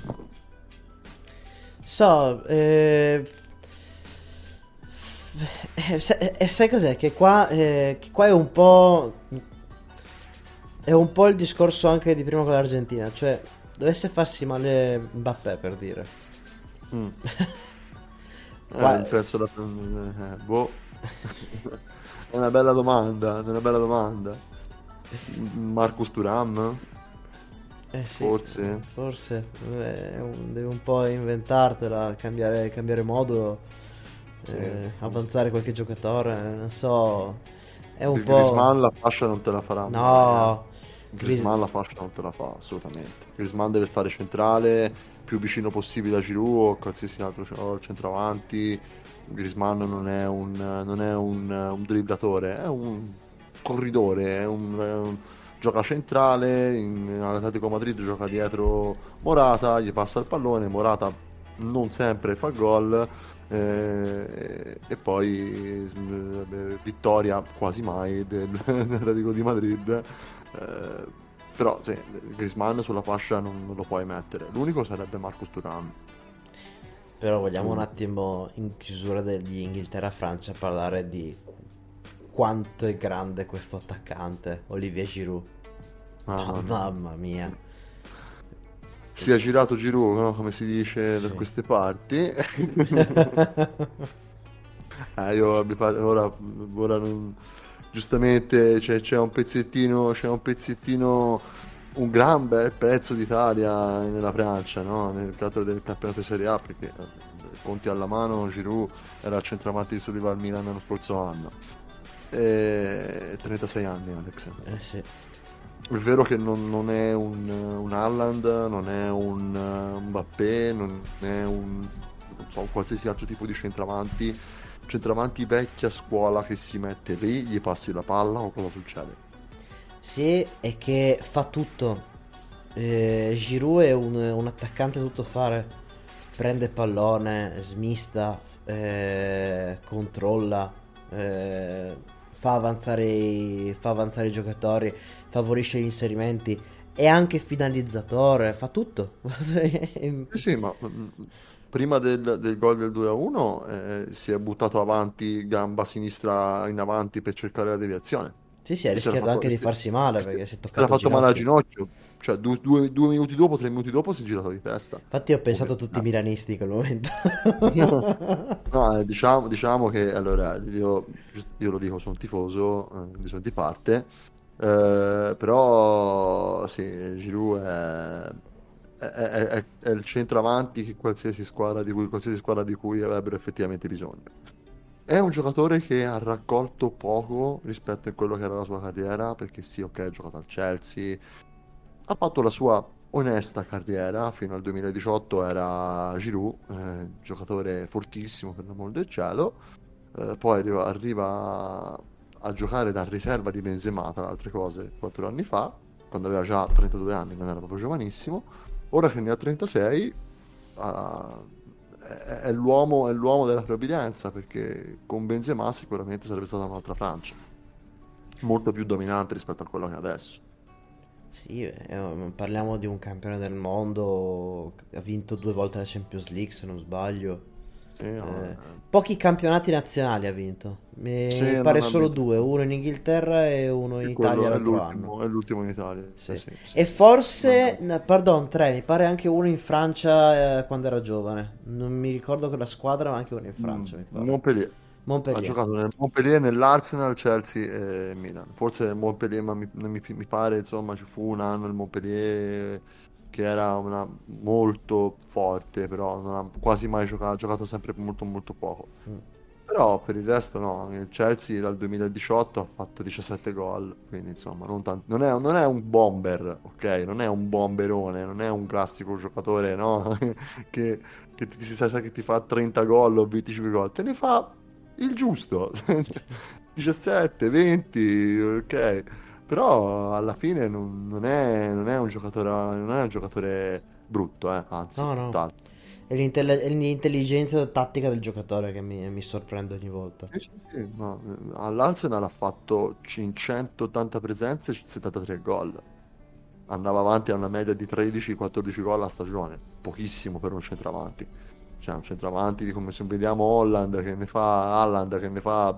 sai cos'è? Che qua è un po' il discorso anche di prima con l'Argentina, cioè dovesse farsi male Mbappé, per dire. Penso boh. È una bella domanda, Marcus Thuram? Sì, forse devi un po' inventartela, cambiare modulo, avanzare qualche giocatore, non so, è un po'... Griezmann la fascia non te la farà. No, Griezmann la fascia non te la fa assolutamente. Griezmann deve stare centrale, più vicino possibile a Giroud o qualsiasi altro centravanti. Griezmann non è un dribblatore, è un corridore, gioca centrale, all'Atletico Madrid gioca dietro Morata, gli passa il pallone, Morata non sempre fa gol, e poi vittoria quasi mai dell'Atletico di Madrid. Però sì, Griezmann sulla fascia non lo puoi mettere, l'unico sarebbe Marcus Thuram. Però vogliamo un attimo, in chiusura di Inghilterra-Francia, parlare di quanto è grande questo attaccante, Olivier Giroud. Mamma mia. Si è girato Giroud, no? Come si dice da queste parti. Ora non... Giustamente c'è un pezzettino, un gran bel pezzo d'Italia nella Francia, no? Nel campionato di Serie A, perché conti alla mano Giroud era il centravanti di Soliva al Milan l'anno scorso anno. 36 anni, Alex. Sì. È vero che non è un Haaland, non è un Mbappé, non è un qualsiasi altro tipo di centravanti vecchia scuola che si mette lì, gli passi la palla o cosa succede? Sì, è che fa tutto. Giroud è un attaccante tutto fare, prende pallone, smista, controlla, fa avanzare i giocatori, favorisce gli inserimenti, è anche finalizzatore, fa tutto. Sì, ma prima del gol del 2-1 si è buttato avanti, gamba sinistra in avanti per cercare la deviazione. Sì, ha rischiato anche di farsi male perché si è toccato l'ha fatto male al ginocchio. Cioè 2 minuti dopo, 3 minuti dopo si è girato di testa. Infatti ho pensato a tutti i milanisti in quel momento. No, diciamo che allora io lo dico, sono tifoso, sono di parte, però sì, Giroud è il centravanti che qualsiasi squadra di cui avrebbero effettivamente bisogno. È un giocatore che ha raccolto poco rispetto a quello che era la sua carriera, perché sì, ok, ha giocato al Chelsea, ha fatto la sua onesta carriera, fino al 2018 era Giroud, giocatore fortissimo per l'amor del cielo, poi arriva a giocare da riserva di Benzema, tra le altre cose, 4 anni fa, quando aveva già 32 anni, non era proprio giovanissimo. Ora che ne ha 36, è l'uomo della provvidenza, perché con Benzema sicuramente sarebbe stata un'altra Francia, molto più dominante rispetto a quello che è adesso. Sì, parliamo di un campione del mondo, ha vinto 2 volte la Champions League se non sbaglio. Sì, pochi campionati nazionali ha vinto, mi pare solo 2, uno in Inghilterra e uno in Italia l'altro anno. È l'ultimo in Italia. Sì. E forse, pardon, 3, mi pare anche uno in Francia quando era giovane. Non mi ricordo quella squadra, ma anche uno in Francia. Mi pare. Montpellier. Ha giocato nel Montpellier, nell'Arsenal, Chelsea e Milan. Forse nel Montpellier, ma mi pare, insomma, ci fu un anno il Montpellier che era molto forte, però non ha quasi mai giocato, ha giocato sempre molto molto poco. Però per il resto no, il Chelsea dal 2018 ha fatto 17 gol, quindi insomma non è un bomber, ok? Non è un bomberone, non è un classico giocatore, no? che si sa che ti fa 30 gol o 25 gol, te ne fa il giusto. 17, 20, ok? Però alla fine non è un giocatore brutto, anzi, no. È l'intelligenza tattica del giocatore che mi sorprende ogni volta. Sì, no. All'Arsenal ha fatto 580 presenze e 73 gol. Andava avanti a una media di 13-14 gol a stagione, pochissimo per un centravanti. Cioè un centravanti di come se vediamo Haaland che ne fa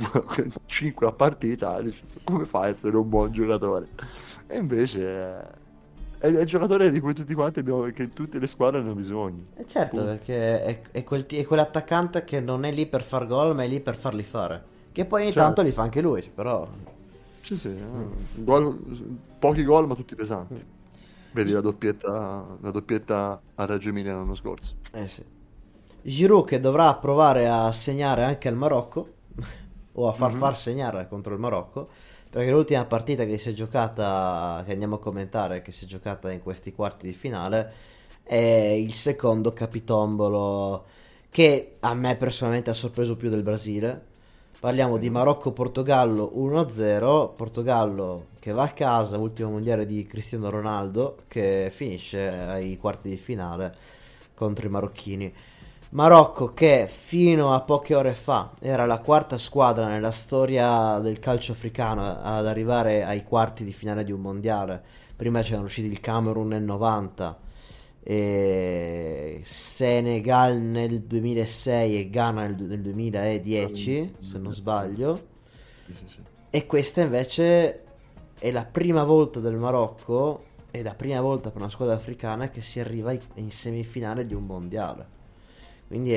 5 a partita, come fa a essere un buon giocatore? E invece è il giocatore di cui tutti quanti che tutte le squadre hanno bisogno. Certo, perché è quell'attaccante che non è lì per far gol, ma è lì per farli fare, che poi ogni tanto li fa anche lui, però sì, pochi gol ma tutti pesanti. Vedi la doppietta a Reggio Emilia l'anno scorso. Sì. Giroud che dovrà provare a segnare anche al Marocco o a far segnare contro il Marocco, perché l'ultima partita che si è giocata, che andiamo a commentare, che si è giocata in questi quarti di finale, è il secondo capitombolo che a me personalmente ha sorpreso più del Brasile. Parliamo di Marocco-Portogallo 1-0, Portogallo che va a casa, ultimo mondiale di Cristiano Ronaldo, che finisce ai quarti di finale contro i marocchini. Marocco che fino a poche ore fa era la quarta squadra nella storia del calcio africano ad arrivare ai quarti di finale di un mondiale. Prima c'erano usciti il Camerun nel 90, e Senegal nel 2006 e Ghana nel 2010, se non sbaglio. Sì. E questa invece è la prima volta del Marocco, è la prima volta per una squadra africana che si arriva in semifinale di un mondiale. Quindi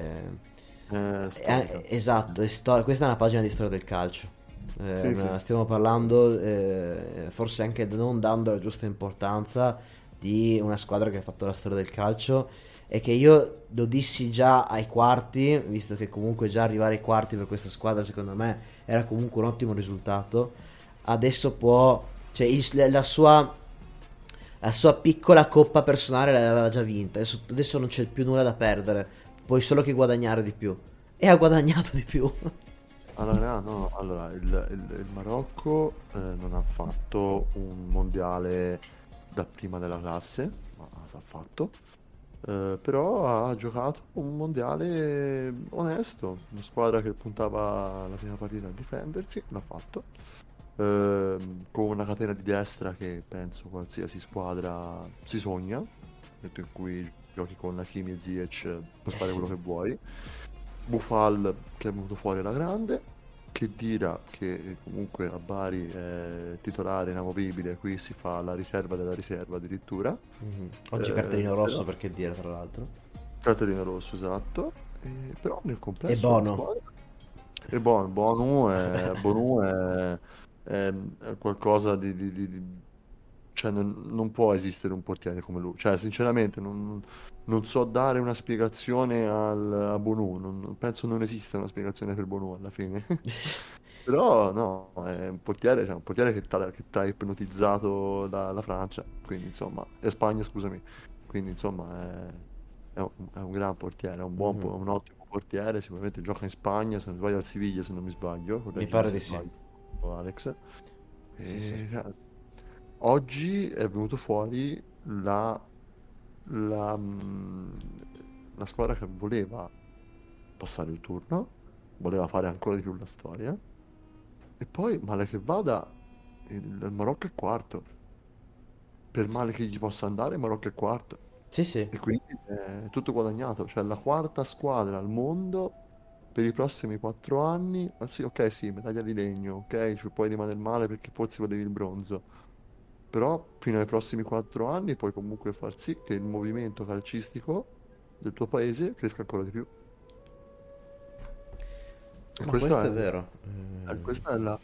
esatto, questa è una pagina di storia del calcio. Stiamo parlando, forse anche non dando la giusta importanza, di una squadra che ha fatto la storia del calcio, e che io lo dissi già ai quarti, visto che comunque già arrivare ai quarti per questa squadra secondo me era comunque un ottimo risultato. Adesso può Cioè la sua piccola coppa personale l'aveva già vinta, adesso non c'è più nulla da perdere, puoi solo che guadagnare di più, e ha guadagnato di più. Allora, il Marocco non ha fatto un mondiale da prima della classe, ma s'ha fatto, però ha giocato un mondiale onesto, una squadra che puntava la prima partita a difendersi, l'ha fatto, con una catena di destra che penso qualsiasi squadra si sogna, nel momento in cui giochi con Hakimi e Ziyech puoi fare quello che vuoi. Boufal che è venuto fuori alla grande, Khedira che comunque a Bari è titolare inamovibile, qui si fa la riserva della riserva addirittura. Oggi cartellino rosso per Khedira, tra l'altro. Cartellino rosso, esatto. Però nel complesso E Bono. E Bonu è qualcosa di cioè non può esistere un portiere come lui, cioè sinceramente non so dare una spiegazione a Bonu, penso non esista una spiegazione per Bonu alla fine. Però no, è un portiere, cioè un portiere che t'ha ipnotizzato la Francia, quindi insomma, e Spagna, scusami, quindi insomma è un gran portiere, è un ottimo portiere, sicuramente gioca in Spagna, se non sbaglio al Siviglia, se non mi sbaglio, mi pare di sì, Alex. Sì. Oggi è venuto fuori la squadra che voleva passare il turno, voleva fare ancora di più la storia, e poi male che vada il Marocco è quarto, per male che gli possa andare il Marocco è quarto, sì, e quindi è tutto guadagnato, cioè la quarta squadra al mondo per i prossimi 4 anni. Sì, ok, sì, medaglia di legno, ok, ci puoi rimanere male perché forse volevi il bronzo, però fino ai prossimi 4 anni puoi comunque far sì che il movimento calcistico del tuo paese cresca ancora di più. E questo è vero. Questa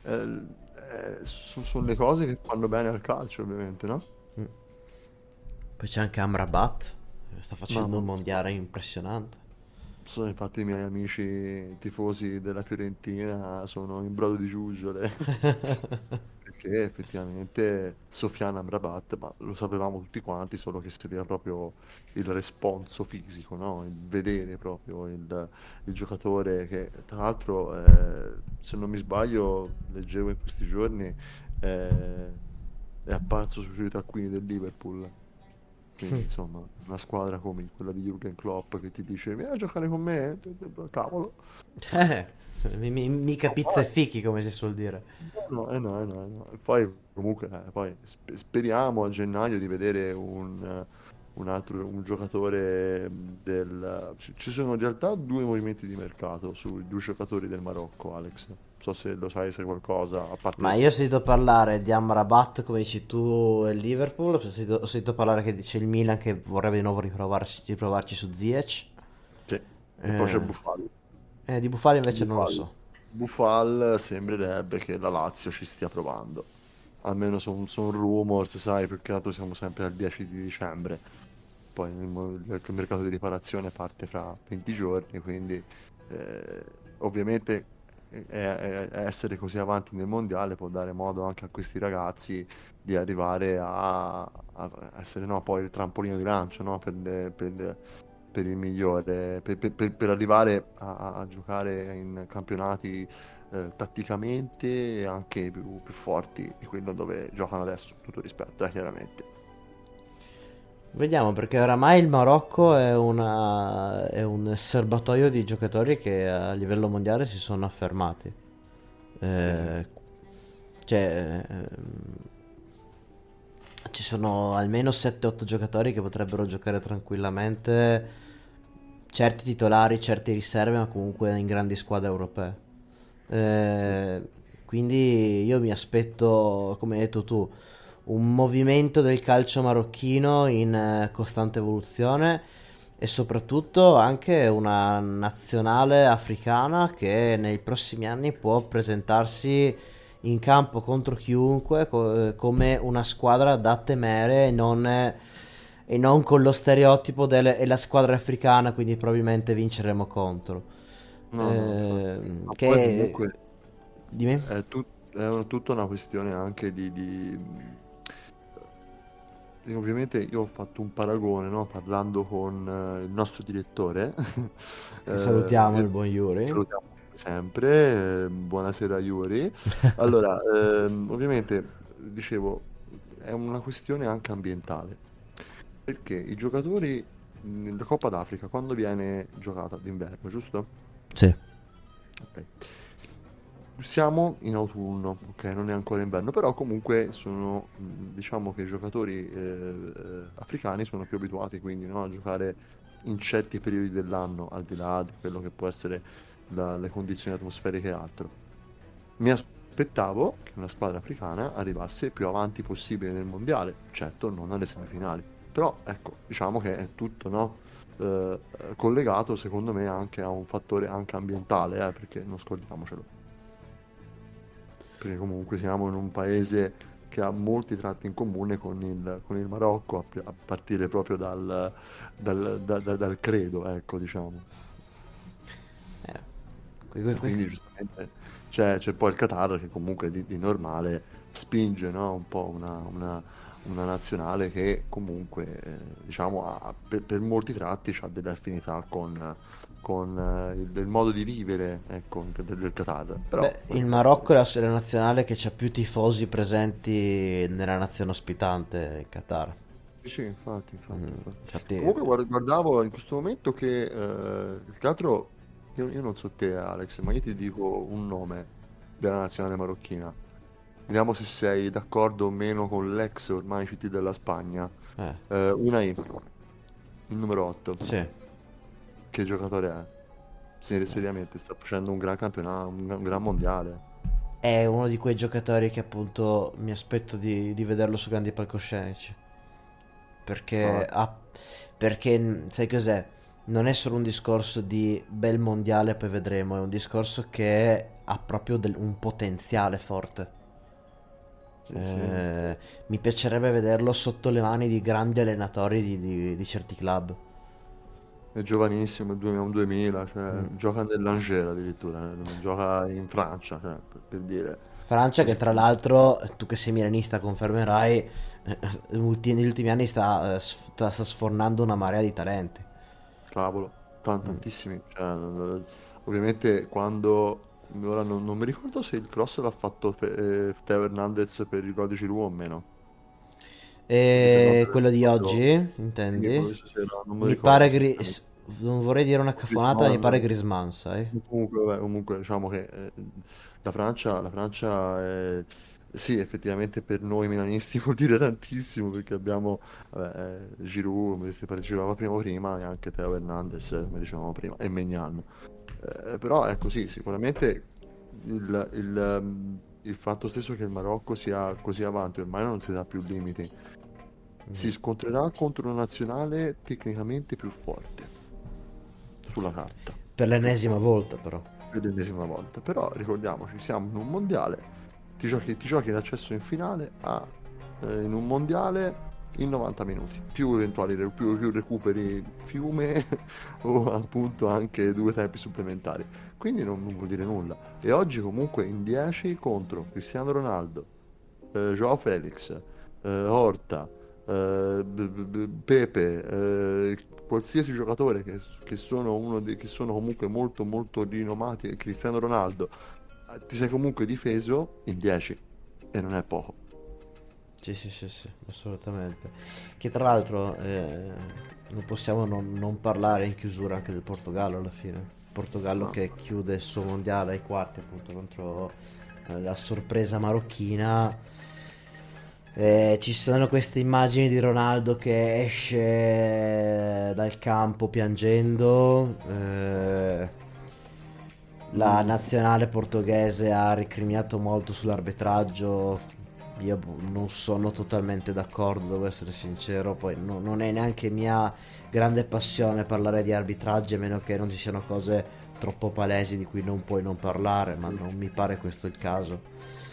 sono le cose che fanno bene al calcio, ovviamente, no? Poi c'è anche Amrabat, sta facendo un mondiale impressionante. Infatti i miei amici tifosi della Fiorentina sono in brodo di giuggiole perché effettivamente Sofiane Amrabat, ma lo sapevamo tutti quanti, solo che serviva proprio il responso fisico, no? Il vedere proprio il giocatore che tra l'altro se non mi sbaglio leggevo in questi giorni è apparso sui taccuini del Liverpool. Quindi insomma una squadra come quella di Jürgen Klopp che ti dice vieni a giocare con me, cavolo, mica pizza e fichi, come si suol dire. No. E poi comunque poi speriamo a gennaio di vedere un giocatore ci sono in realtà 2 movimenti di mercato sui 2 giocatori del Marocco, Alex. Non so se lo sai, se qualcosa a parte. Ma io ho sentito parlare di Amrabat, come dici tu, e Liverpool. Ho sentito parlare che dice il Milan che vorrebbe di nuovo riprovarci su Ziyech. Sì. E poi c'è Boufal. Di Boufal invece non lo so. Boufal sembrerebbe che la Lazio ci stia provando, almeno sono rumors, sai, perché altro siamo sempre al 10 di dicembre, poi il mercato di riparazione parte fra 20 giorni, quindi ovviamente essere così avanti nel mondiale può dare modo anche a questi ragazzi di arrivare a essere poi il trampolino di lancio, no? per il migliore, per arrivare a giocare in campionati tatticamente anche più forti di quello dove giocano adesso, tutto rispetto, chiaramente. Vediamo, perché oramai il Marocco è un serbatoio di giocatori che a livello mondiale si sono affermati. Ci sono almeno 7-8 giocatori che potrebbero giocare tranquillamente, certi titolari, certi riserve, ma comunque in grandi squadre europee. Quindi io mi aspetto, come hai detto tu, un movimento del calcio marocchino in costante evoluzione, e soprattutto anche una nazionale africana che nei prossimi anni può presentarsi in campo contro chiunque come una squadra da temere, e non con lo stereotipo è la squadra africana, quindi probabilmente vinceremo contro. Poi comunque Dimmi? tutta una questione anche ovviamente io ho fatto un paragone, no? Parlando con il nostro direttore. Salutiamo il buon Yuri. Salutiamo sempre, buonasera Yuri. Allora, ovviamente, dicevo, è una questione anche ambientale, perché i giocatori nella Coppa d'Africa, quando viene giocata d'inverno, giusto? Sì. Ok. Siamo in autunno, ok, non è ancora inverno, però comunque sono, diciamo che i giocatori africani sono più abituati quindi, no, a giocare in certi periodi dell'anno, al di là di quello che può essere le condizioni atmosferiche e altro. Mi aspettavo che una squadra africana arrivasse più avanti possibile nel mondiale, certo non alle semifinali, però ecco, diciamo che è tutto, no, collegato secondo me anche a un fattore anche ambientale, perché non scordiamocelo. Perché comunque siamo in un paese che ha molti tratti in comune con il Marocco, a partire proprio dal credo, ecco, diciamo. Quindi giustamente c'è poi il Qatar che comunque di normale spinge, no? Un po' una nazionale che comunque diciamo per molti tratti ha delle affinità con il modo di vivere, ecco, del Qatar. Però il Marocco è la nazionale che ha più tifosi presenti nella nazione ospitante, il Qatar. Sì, infatti. Comunque guardavo in questo momento che il altro, io non so te Alex, ma io ti dico un nome della nazionale marocchina, vediamo se sei d'accordo o meno con l'ex ormai CT della Spagna. Unai, il numero 8. Sì. Che giocatore è? Seriamente sta facendo un gran campionato, un gran mondiale. È uno di quei giocatori che appunto mi aspetto di vederlo su grandi palcoscenici, perché perché sai cos'è? Non è solo un discorso di bel mondiale poi vedremo, è un discorso che ha proprio un potenziale forte. Sì. Mi piacerebbe vederlo sotto le mani di grandi allenatori di certi club. È giovanissimo, è un 2000, cioè, gioca nell'Angers addirittura, gioca in Francia, cioè, per dire. Francia che tra l'altro, tu che sei milanista confermerai, negli ultimi anni sta sfornando una marea di talenti. Cavolo, tantissimi. Cioè, ovviamente quando, ora non mi ricordo se il cross l'ha fatto Teo Hernandez per il gol di Giroud o meno. Quello di oggi, intendi? Mi pare non vorrei dire una caffonata, mi pare Griezmann, sai? Comunque diciamo che la Francia è... Sì, effettivamente per noi milanisti vuol dire tantissimo, perché abbiamo Giroud, come dicevamo prima, e anche Teo Hernandez, come dicevamo prima, e Maignan. Però ecco, sì, sicuramente il fatto stesso che il Marocco sia così avanti, ormai non si dà più limiti. Si scontrerà contro una nazionale tecnicamente più forte sulla carta. Per l'ennesima volta, però. Però ricordiamoci, siamo in un mondiale, ti giochi l'accesso in finale in un mondiale in 90 minuti, più eventuali più recuperi Fiume o appunto anche 2 tempi supplementari. Quindi non vuol dire nulla. E oggi comunque in 10 contro Cristiano Ronaldo, Joao Felix, Horta, Pepe, qualsiasi giocatore che sono che sono comunque molto molto rinomati, Cristiano Ronaldo, ti sei comunque difeso in 10 e non è poco. Sì, assolutamente. Che tra l'altro non possiamo non parlare in chiusura anche del Portogallo alla fine. Portogallo che chiude il suo mondiale ai quarti appunto contro la sorpresa marocchina. Ci sono queste immagini di Ronaldo che esce dal campo piangendo. La nazionale portoghese ha recriminato molto sull'arbitraggio. Io non sono totalmente d'accordo, devo essere sincero. Poi non è neanche mia grande passione parlare di arbitraggi, a meno che non ci siano cose troppo palesi di cui non puoi non parlare, ma non mi pare questo il caso.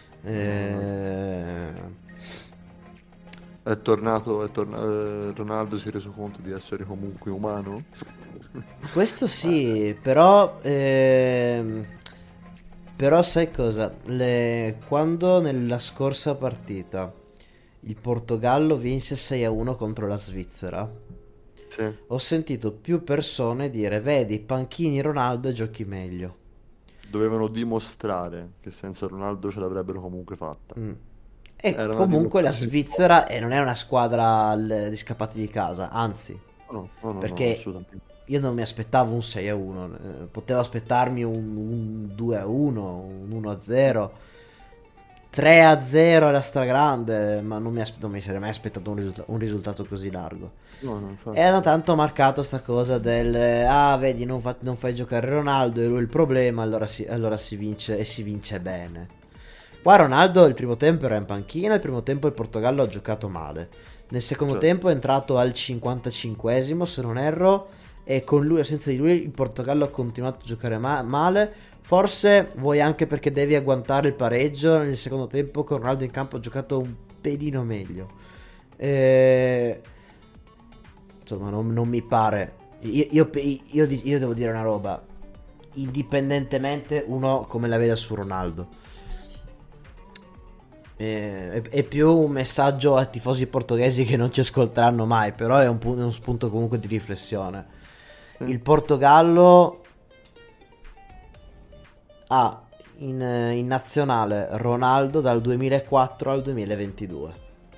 È tornato Ronaldo, si è reso conto di essere comunque umano? Questo sì, però Però sai cosa? Quando nella scorsa partita il Portogallo vinse 6-1 contro la Svizzera, sì, ho sentito più persone dire: vedi, panchini Ronaldo e giochi meglio. dovevano dimostrare che senza Ronaldo ce l'avrebbero comunque fatta. E Era una comunque la dimostrazione. Svizzera non è una squadra di scappati di casa, anzi, No, perché assolutamente. io non mi aspettavo un 6-1, potevo aspettarmi un 2-1, un 1-0, 3-0 alla stragrande, ma non mi sarei mai aspettato un risultato così largo. No, infatti. E hanno tanto marcato sta cosa del vedi, non fai giocare Ronaldo, e lui il problema, allora si vince, e si vince bene. Qua Ronaldo il primo tempo era in panchina, il primo tempo il Portogallo ha giocato male, nel secondo Certo. tempo è entrato al 55esimo se non erro, e con lui o senza di lui il Portogallo ha continuato a giocare male. Forse vuoi anche perché devi agguantare il pareggio. Nel secondo tempo con Ronaldo in campo ha giocato un pelino meglio, insomma non mi pare. Io devo dire una roba, indipendentemente uno come la veda su Ronaldo, è più un messaggio ai tifosi portoghesi che non ci ascolteranno mai, però è uno spunto comunque di riflessione. Il Portogallo ha in nazionale Ronaldo dal 2004 al 2022.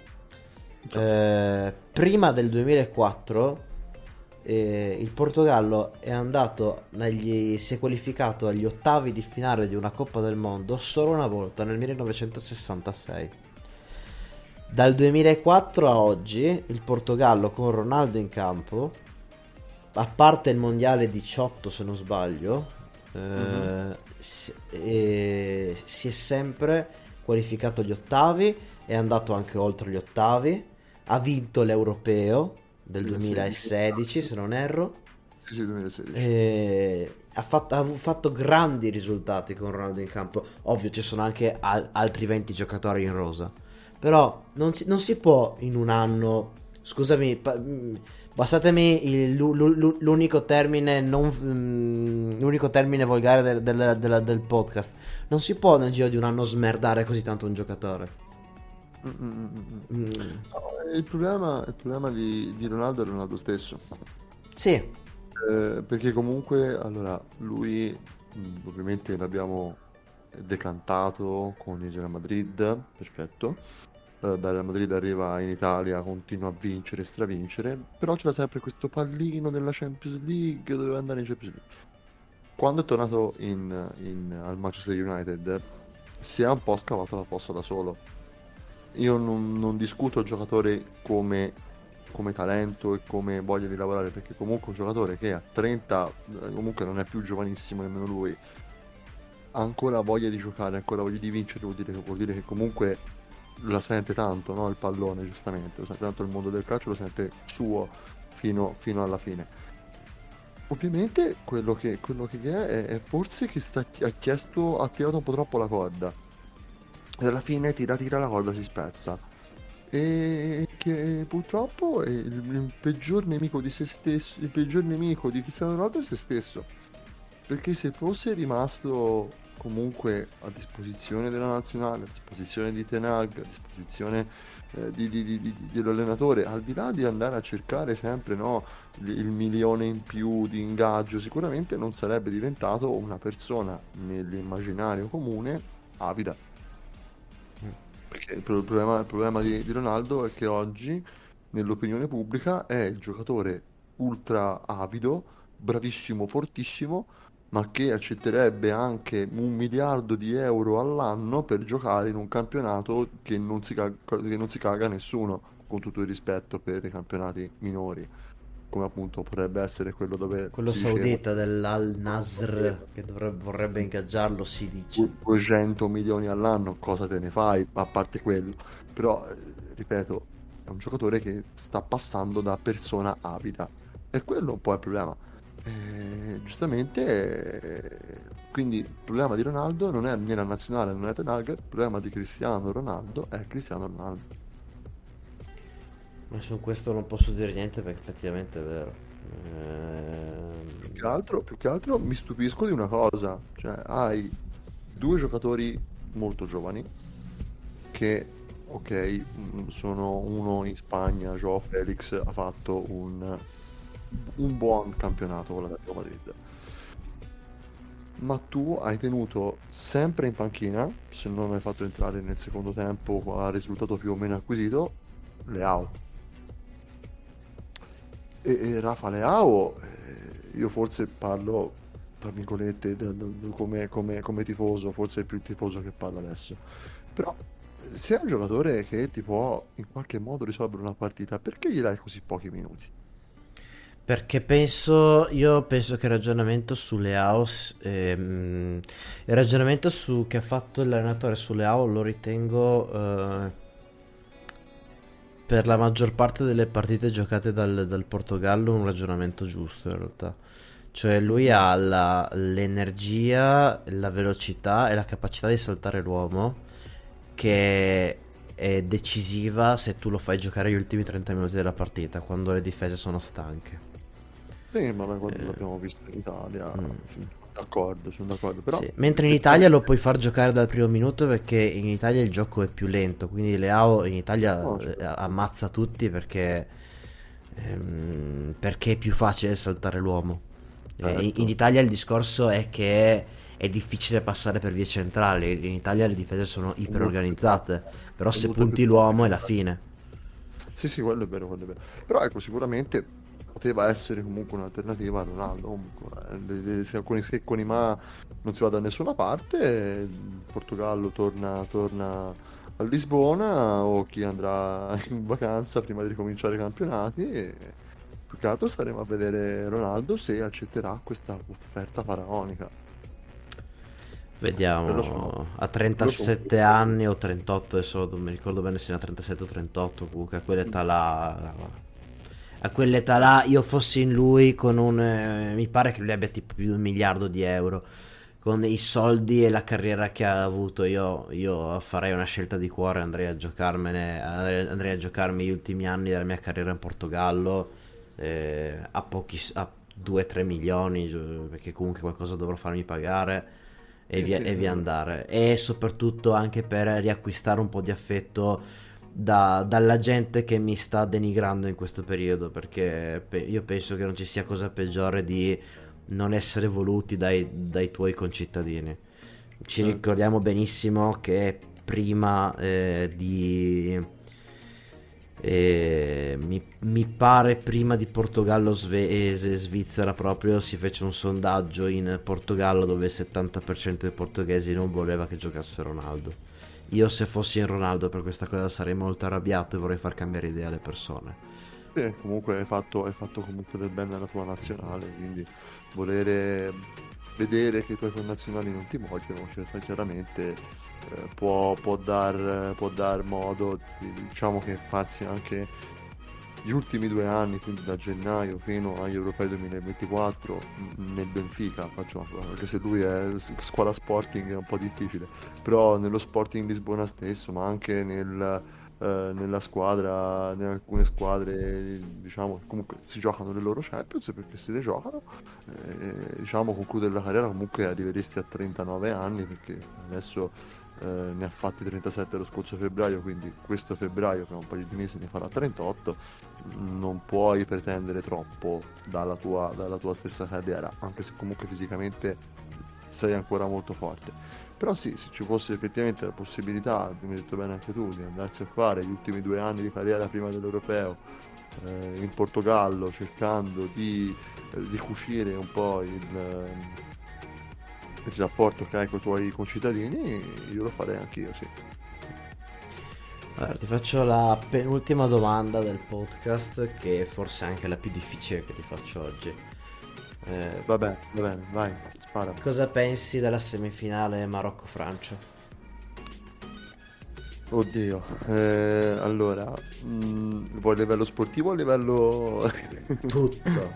Prima del 2004 il Portogallo è andato si è qualificato agli ottavi di finale di una Coppa del Mondo solo una volta, nel 1966. Dal 2004 a oggi il Portogallo con Ronaldo in campo, a parte il mondiale 18 se non sbaglio, si è sempre qualificato agli ottavi, è andato anche oltre gli ottavi, ha vinto l'Europeo del 2016 se non erro. Sì, 2016. Ha fatto grandi risultati con Ronaldo in campo. Ovvio ci sono anche altri 20 giocatori in rosa, però non si può in un anno, scusami, passatemi l'unico termine l'unico termine volgare del podcast, non si può nel giro di un anno smerdare così tanto un giocatore. No, il problema di Ronaldo è Ronaldo stesso. Sì. Perché comunque, allora, lui ovviamente l'abbiamo decantato con il Real Madrid, perfetto. Dal Real Madrid arriva in Italia, continua a vincere e stravincere, però c'era sempre questo pallino della Champions League, doveva andare in Champions League. Quando è tornato al Manchester United si è un po' scavato la fossa da solo. Io non discuto il giocatore come talento e come voglia di lavorare, perché comunque un giocatore che a 30, comunque non è più giovanissimo nemmeno lui, ha ancora voglia di giocare, ancora voglia di vincere, vuol dire che comunque la sente tanto, no? Il pallone, giustamente, lo sente tanto, il mondo del calcio lo sente suo fino alla fine. Ovviamente quello che è forse che ha tirato un po' troppo la corda, e alla fine tira la corda, si spezza, e che purtroppo è il peggior nemico di se stesso, il peggior nemico di Cristiano Ronaldo è se stesso, perché se fosse rimasto comunque a disposizione della nazionale, a disposizione di Ten Hag, a disposizione dell'allenatore, al di là di andare a cercare sempre, no, il milione in più di ingaggio, sicuramente non sarebbe diventato una persona nell'immaginario comune avida. Perché il problema di Ronaldo è che oggi nell'opinione pubblica è il giocatore ultra avido, bravissimo, fortissimo, ma che accetterebbe anche 1 miliardo di euro all'anno per giocare in un campionato che non si caga nessuno, con tutto il rispetto per i campionati minori, come appunto potrebbe essere quello dove quello saudita dell'Al Nasr che vorrebbe ingaggiarlo, si dice 200 milioni all'anno. Cosa te ne fai a parte quello? Però ripeto, è un giocatore che sta passando da persona avida, e quello un po' è il problema. Giustamente, quindi il problema di Ronaldo non è né la nazionale, non è Ten Hag, il problema di Cristiano Ronaldo è Cristiano Ronaldo. Ma su questo non posso dire niente, perché effettivamente è vero. Più che altro mi stupisco di una cosa, cioè hai due giocatori molto giovani che, ok, sono uno in Spagna, Joao Felix ha fatto un buon campionato con l'Atletico Madrid, ma tu hai tenuto sempre in panchina, se non hai fatto entrare nel secondo tempo a risultato più o meno acquisito, Leao. E Rafa Leao, io forse parlo tra virgolette come tifoso, forse è più il tifoso che parla adesso, però se è un giocatore che ti può in qualche modo risolvere una partita, perché gli dai così pochi minuti? Perché penso che il ragionamento su Leao, il ragionamento che ha fatto l'allenatore su Leao lo ritengo per la maggior parte delle partite giocate dal Portogallo un ragionamento giusto in realtà. Cioè lui ha l'energia, la velocità e la capacità di saltare l'uomo, che è decisiva se tu lo fai giocare gli ultimi 30 minuti della partita, quando le difese sono stanche. Sì, ma quando l'abbiamo visto in Italia, sono d'accordo, però... Sì. Mentre in Italia lo puoi far giocare dal primo minuto, perché in Italia il gioco è più lento, quindi Leao in Italia ammazza tutti perché è più facile saltare l'uomo. In Italia il discorso è che è difficile passare per vie centrali, in Italia le difese sono iper organizzate, però se punti l'uomo è la fine. Sì, quello è vero. Però ecco, sicuramente poteva essere comunque un'alternativa a Ronaldo. Se alcuni schecconi ma non si va da nessuna parte, il Portogallo torna a Lisbona, o chi andrà in vacanza prima di ricominciare i campionati, e più che altro staremo a vedere Ronaldo se accetterà questa offerta faraonica. Vediamo, a 37 anni o 38, adesso non mi ricordo bene se ne ha 37 o 38, comunque a quell'età là io fossi in lui con mi pare che lui abbia tipo più di 1 miliardo di euro, con i soldi e la carriera che ha avuto, io farei una scelta di cuore, andrei a giocarmi gli ultimi anni della mia carriera in Portogallo, a 2-3 milioni, perché comunque qualcosa dovrò farmi pagare e via andare, e soprattutto anche per riacquistare un po' di affetto dalla gente che mi sta denigrando in questo periodo, perché io penso che non ci sia cosa peggiore di non essere voluti dai tuoi concittadini. Ci ricordiamo benissimo che prima mi pare prima di Portogallo e Svizzera proprio si fece un sondaggio in Portogallo dove il 70% dei portoghesi non voleva che giocasse Ronaldo. Io se fossi in Ronaldo per questa cosa sarei molto arrabbiato e vorrei far cambiare idea alle persone. Comunque hai fatto comunque del bene alla tua nazionale, quindi volere vedere che i tuoi connazionali non ti vogliono, cioè, chiaramente può dar modo, diciamo, che farsi anche gli ultimi 2 anni, quindi da gennaio fino agli Europei 2024 nel Benfica, anche se lui è squadra Sporting è un po' difficile, però nello Sporting Lisbona stesso, ma anche nella squadra, in alcune squadre, diciamo, comunque si giocano le loro Champions, perché se le giocano, diciamo, concludere la carriera comunque arriveresti a 39 anni, perché adesso ne ha fatti 37 lo scorso febbraio, quindi questo febbraio, che è un paio di mesi, ne farà 38. Non puoi pretendere troppo dalla tua stessa carriera, anche se comunque fisicamente sei ancora molto forte. Però sì, se ci fosse effettivamente la possibilità, come hai detto bene anche tu, di andarsi a fare gli ultimi 2 anni di carriera prima dell'Europeo in Portogallo, cercando di ricucire un po' il rapporto che hai con i tuoi concittadini, io lo farei anch'io, sì. Allora, ti faccio la penultima domanda del podcast, che è forse anche la più difficile che ti faccio oggi. Va bene, vai, spara. Cosa pensi della semifinale Marocco-Francia? Oddio, allora, vuoi a livello sportivo o a livello... Tutto.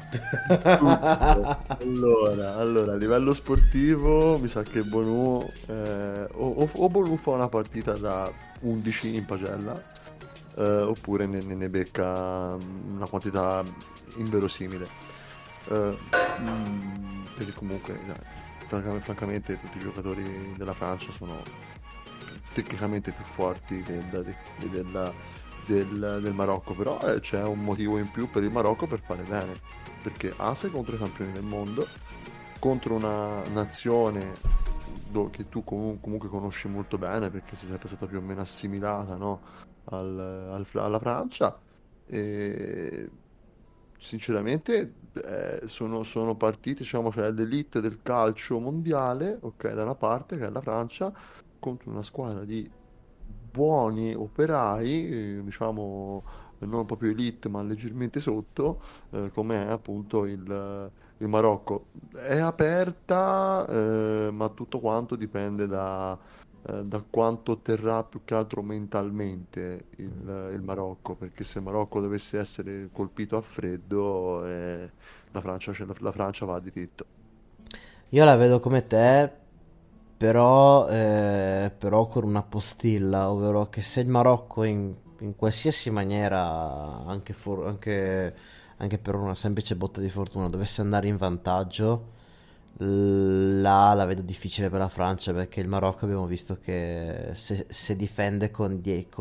Allora, a livello sportivo mi sa che Bonu o Bonu fa una partita da 11 in pagella, oppure ne becca una quantità inverosimile, perché comunque francamente tutti i giocatori della Francia sono tecnicamente più forti del Marocco, però c'è un motivo in più per il Marocco per fare bene, perché sei contro i campioni del mondo, contro una nazione che tu comunque conosci molto bene, perché sei sempre stata più o meno assimilata, no? alla Francia, e sinceramente sono partite, diciamo, cioè l'elite del calcio mondiale, ok, da una parte, che è la Francia, contro una squadra di buoni operai, diciamo non proprio elite ma leggermente sotto, come è appunto il Marocco. È aperta, ma tutto quanto dipende da quanto otterrà più che altro mentalmente il Marocco, perché se il Marocco dovesse essere colpito a freddo, la Francia va di diritto. Io la vedo come te, però con una postilla, ovvero che se il Marocco in qualsiasi maniera, anche per una semplice botta di fortuna, dovesse andare in vantaggio, la vedo difficile per la Francia, perché il Marocco abbiamo visto che se difende con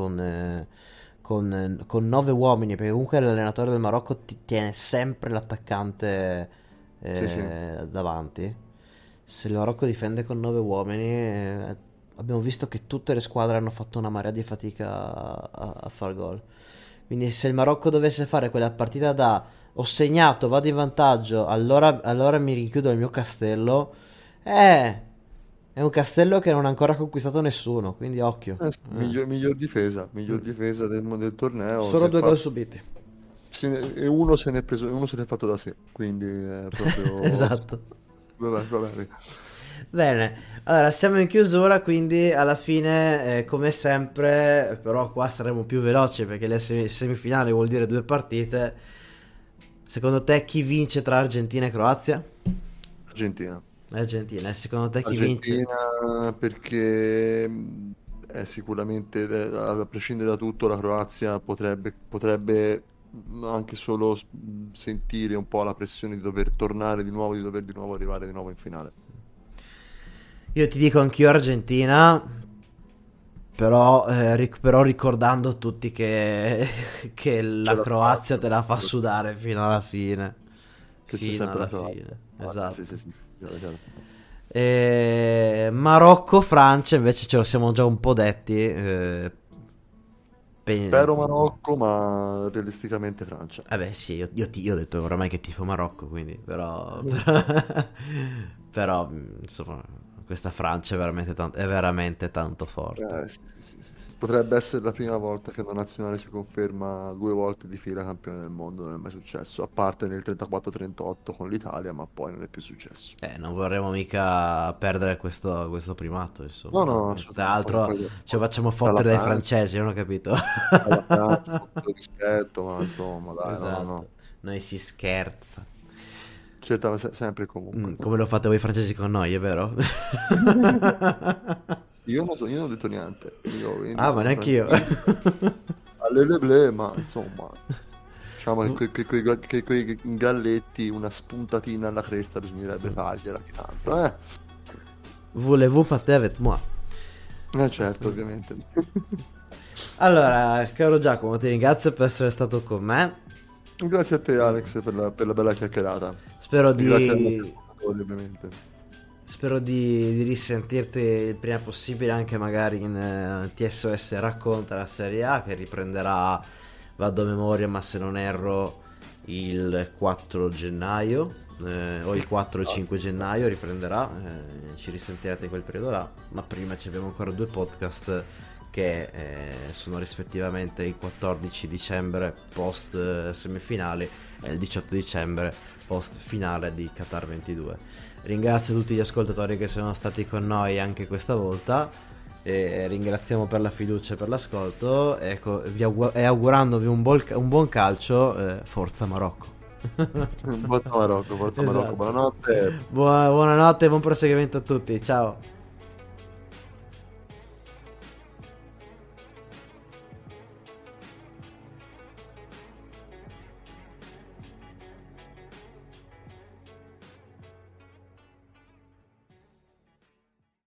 9 uomini, perché comunque l'allenatore del Marocco ti tiene sempre l'attaccante Sì. davanti. Se il Marocco difende con 9 uomini, abbiamo visto che tutte le squadre hanno fatto una marea di fatica a far gol. Quindi se il Marocco dovesse fare quella partita da ho segnato, vado in vantaggio, allora mi rinchiudo nel mio castello, è un castello che non ha ancora conquistato nessuno, quindi occhio. Miglior difesa del torneo. Solo 2 gol subiti. E uno se n'è fatto da sé, quindi è proprio... Esatto. Vabbè. Bene, allora siamo in chiusura, quindi alla fine, come sempre, però qua saremo più veloci perché le semifinali vuol dire 2 partite. Secondo te chi vince tra Argentina e Croazia? Argentina. Secondo te chi vince? Argentina, perché sicuramente, a prescindere da tutto, la Croazia potrebbe anche solo sentire un po' la pressione di dover tornare di nuovo, di dover di nuovo arrivare di nuovo in finale. Io ti dico anch'io Argentina, però ricordando tutti che la Croazia te la fa sudare fino alla fine. Che c'è sempre la Croazia. Esatto. Sì. Marocco-Francia invece ce lo siamo già un po' detti. Spero Marocco, ma realisticamente Francia. Sì, io ho detto oramai che tifo Marocco, quindi però insomma, questa Francia è veramente tanto forte. Sì. Potrebbe essere la prima volta che una nazionale si conferma 2 volte di fila campione del mondo, non è mai successo, a parte nel 34-38 con l'Italia, ma poi non è più successo. Non vorremmo mica perdere questo primato, insomma. No, tra l'altro ci facciamo fottere dai francesi, non ho capito. Con tutto rispetto, ma insomma, dai, esatto. no. Noi si scherza. Sempre comunque. Come lo fate voi francesi con noi, è vero? Io non ho detto niente. Ma neanche io. All'Eleblé, ma insomma, diciamo che quei galletti, una spuntatina alla cresta bisognerebbe fargliela ogni tanto, Voulez-vous partir avec moi? Certo, ovviamente. Allora, caro Giacomo, ti ringrazio per essere stato con me. Grazie a te, Alex, per la bella chiacchierata. Grazie ai nostri ascoltatori, ovviamente. Spero di risentirti il prima possibile, anche magari in TSOS Racconta la Serie A, che riprenderà, vado a memoria, ma se non erro, il 4 gennaio o il 4 o il 5 gennaio riprenderà. Ci risentirete in quel periodo là, ma prima ci abbiamo ancora 2 podcast che sono rispettivamente il 14 dicembre post semifinali e il 18 dicembre post finale di Qatar 22. Ringrazio tutti gli ascoltatori che sono stati con noi anche questa volta e ringraziamo per la fiducia e per l'ascolto, e augurandovi un buon calcio. Forza Marocco. Forza Marocco, esatto. Buonanotte. Buonanotte e buon proseguimento a tutti, ciao.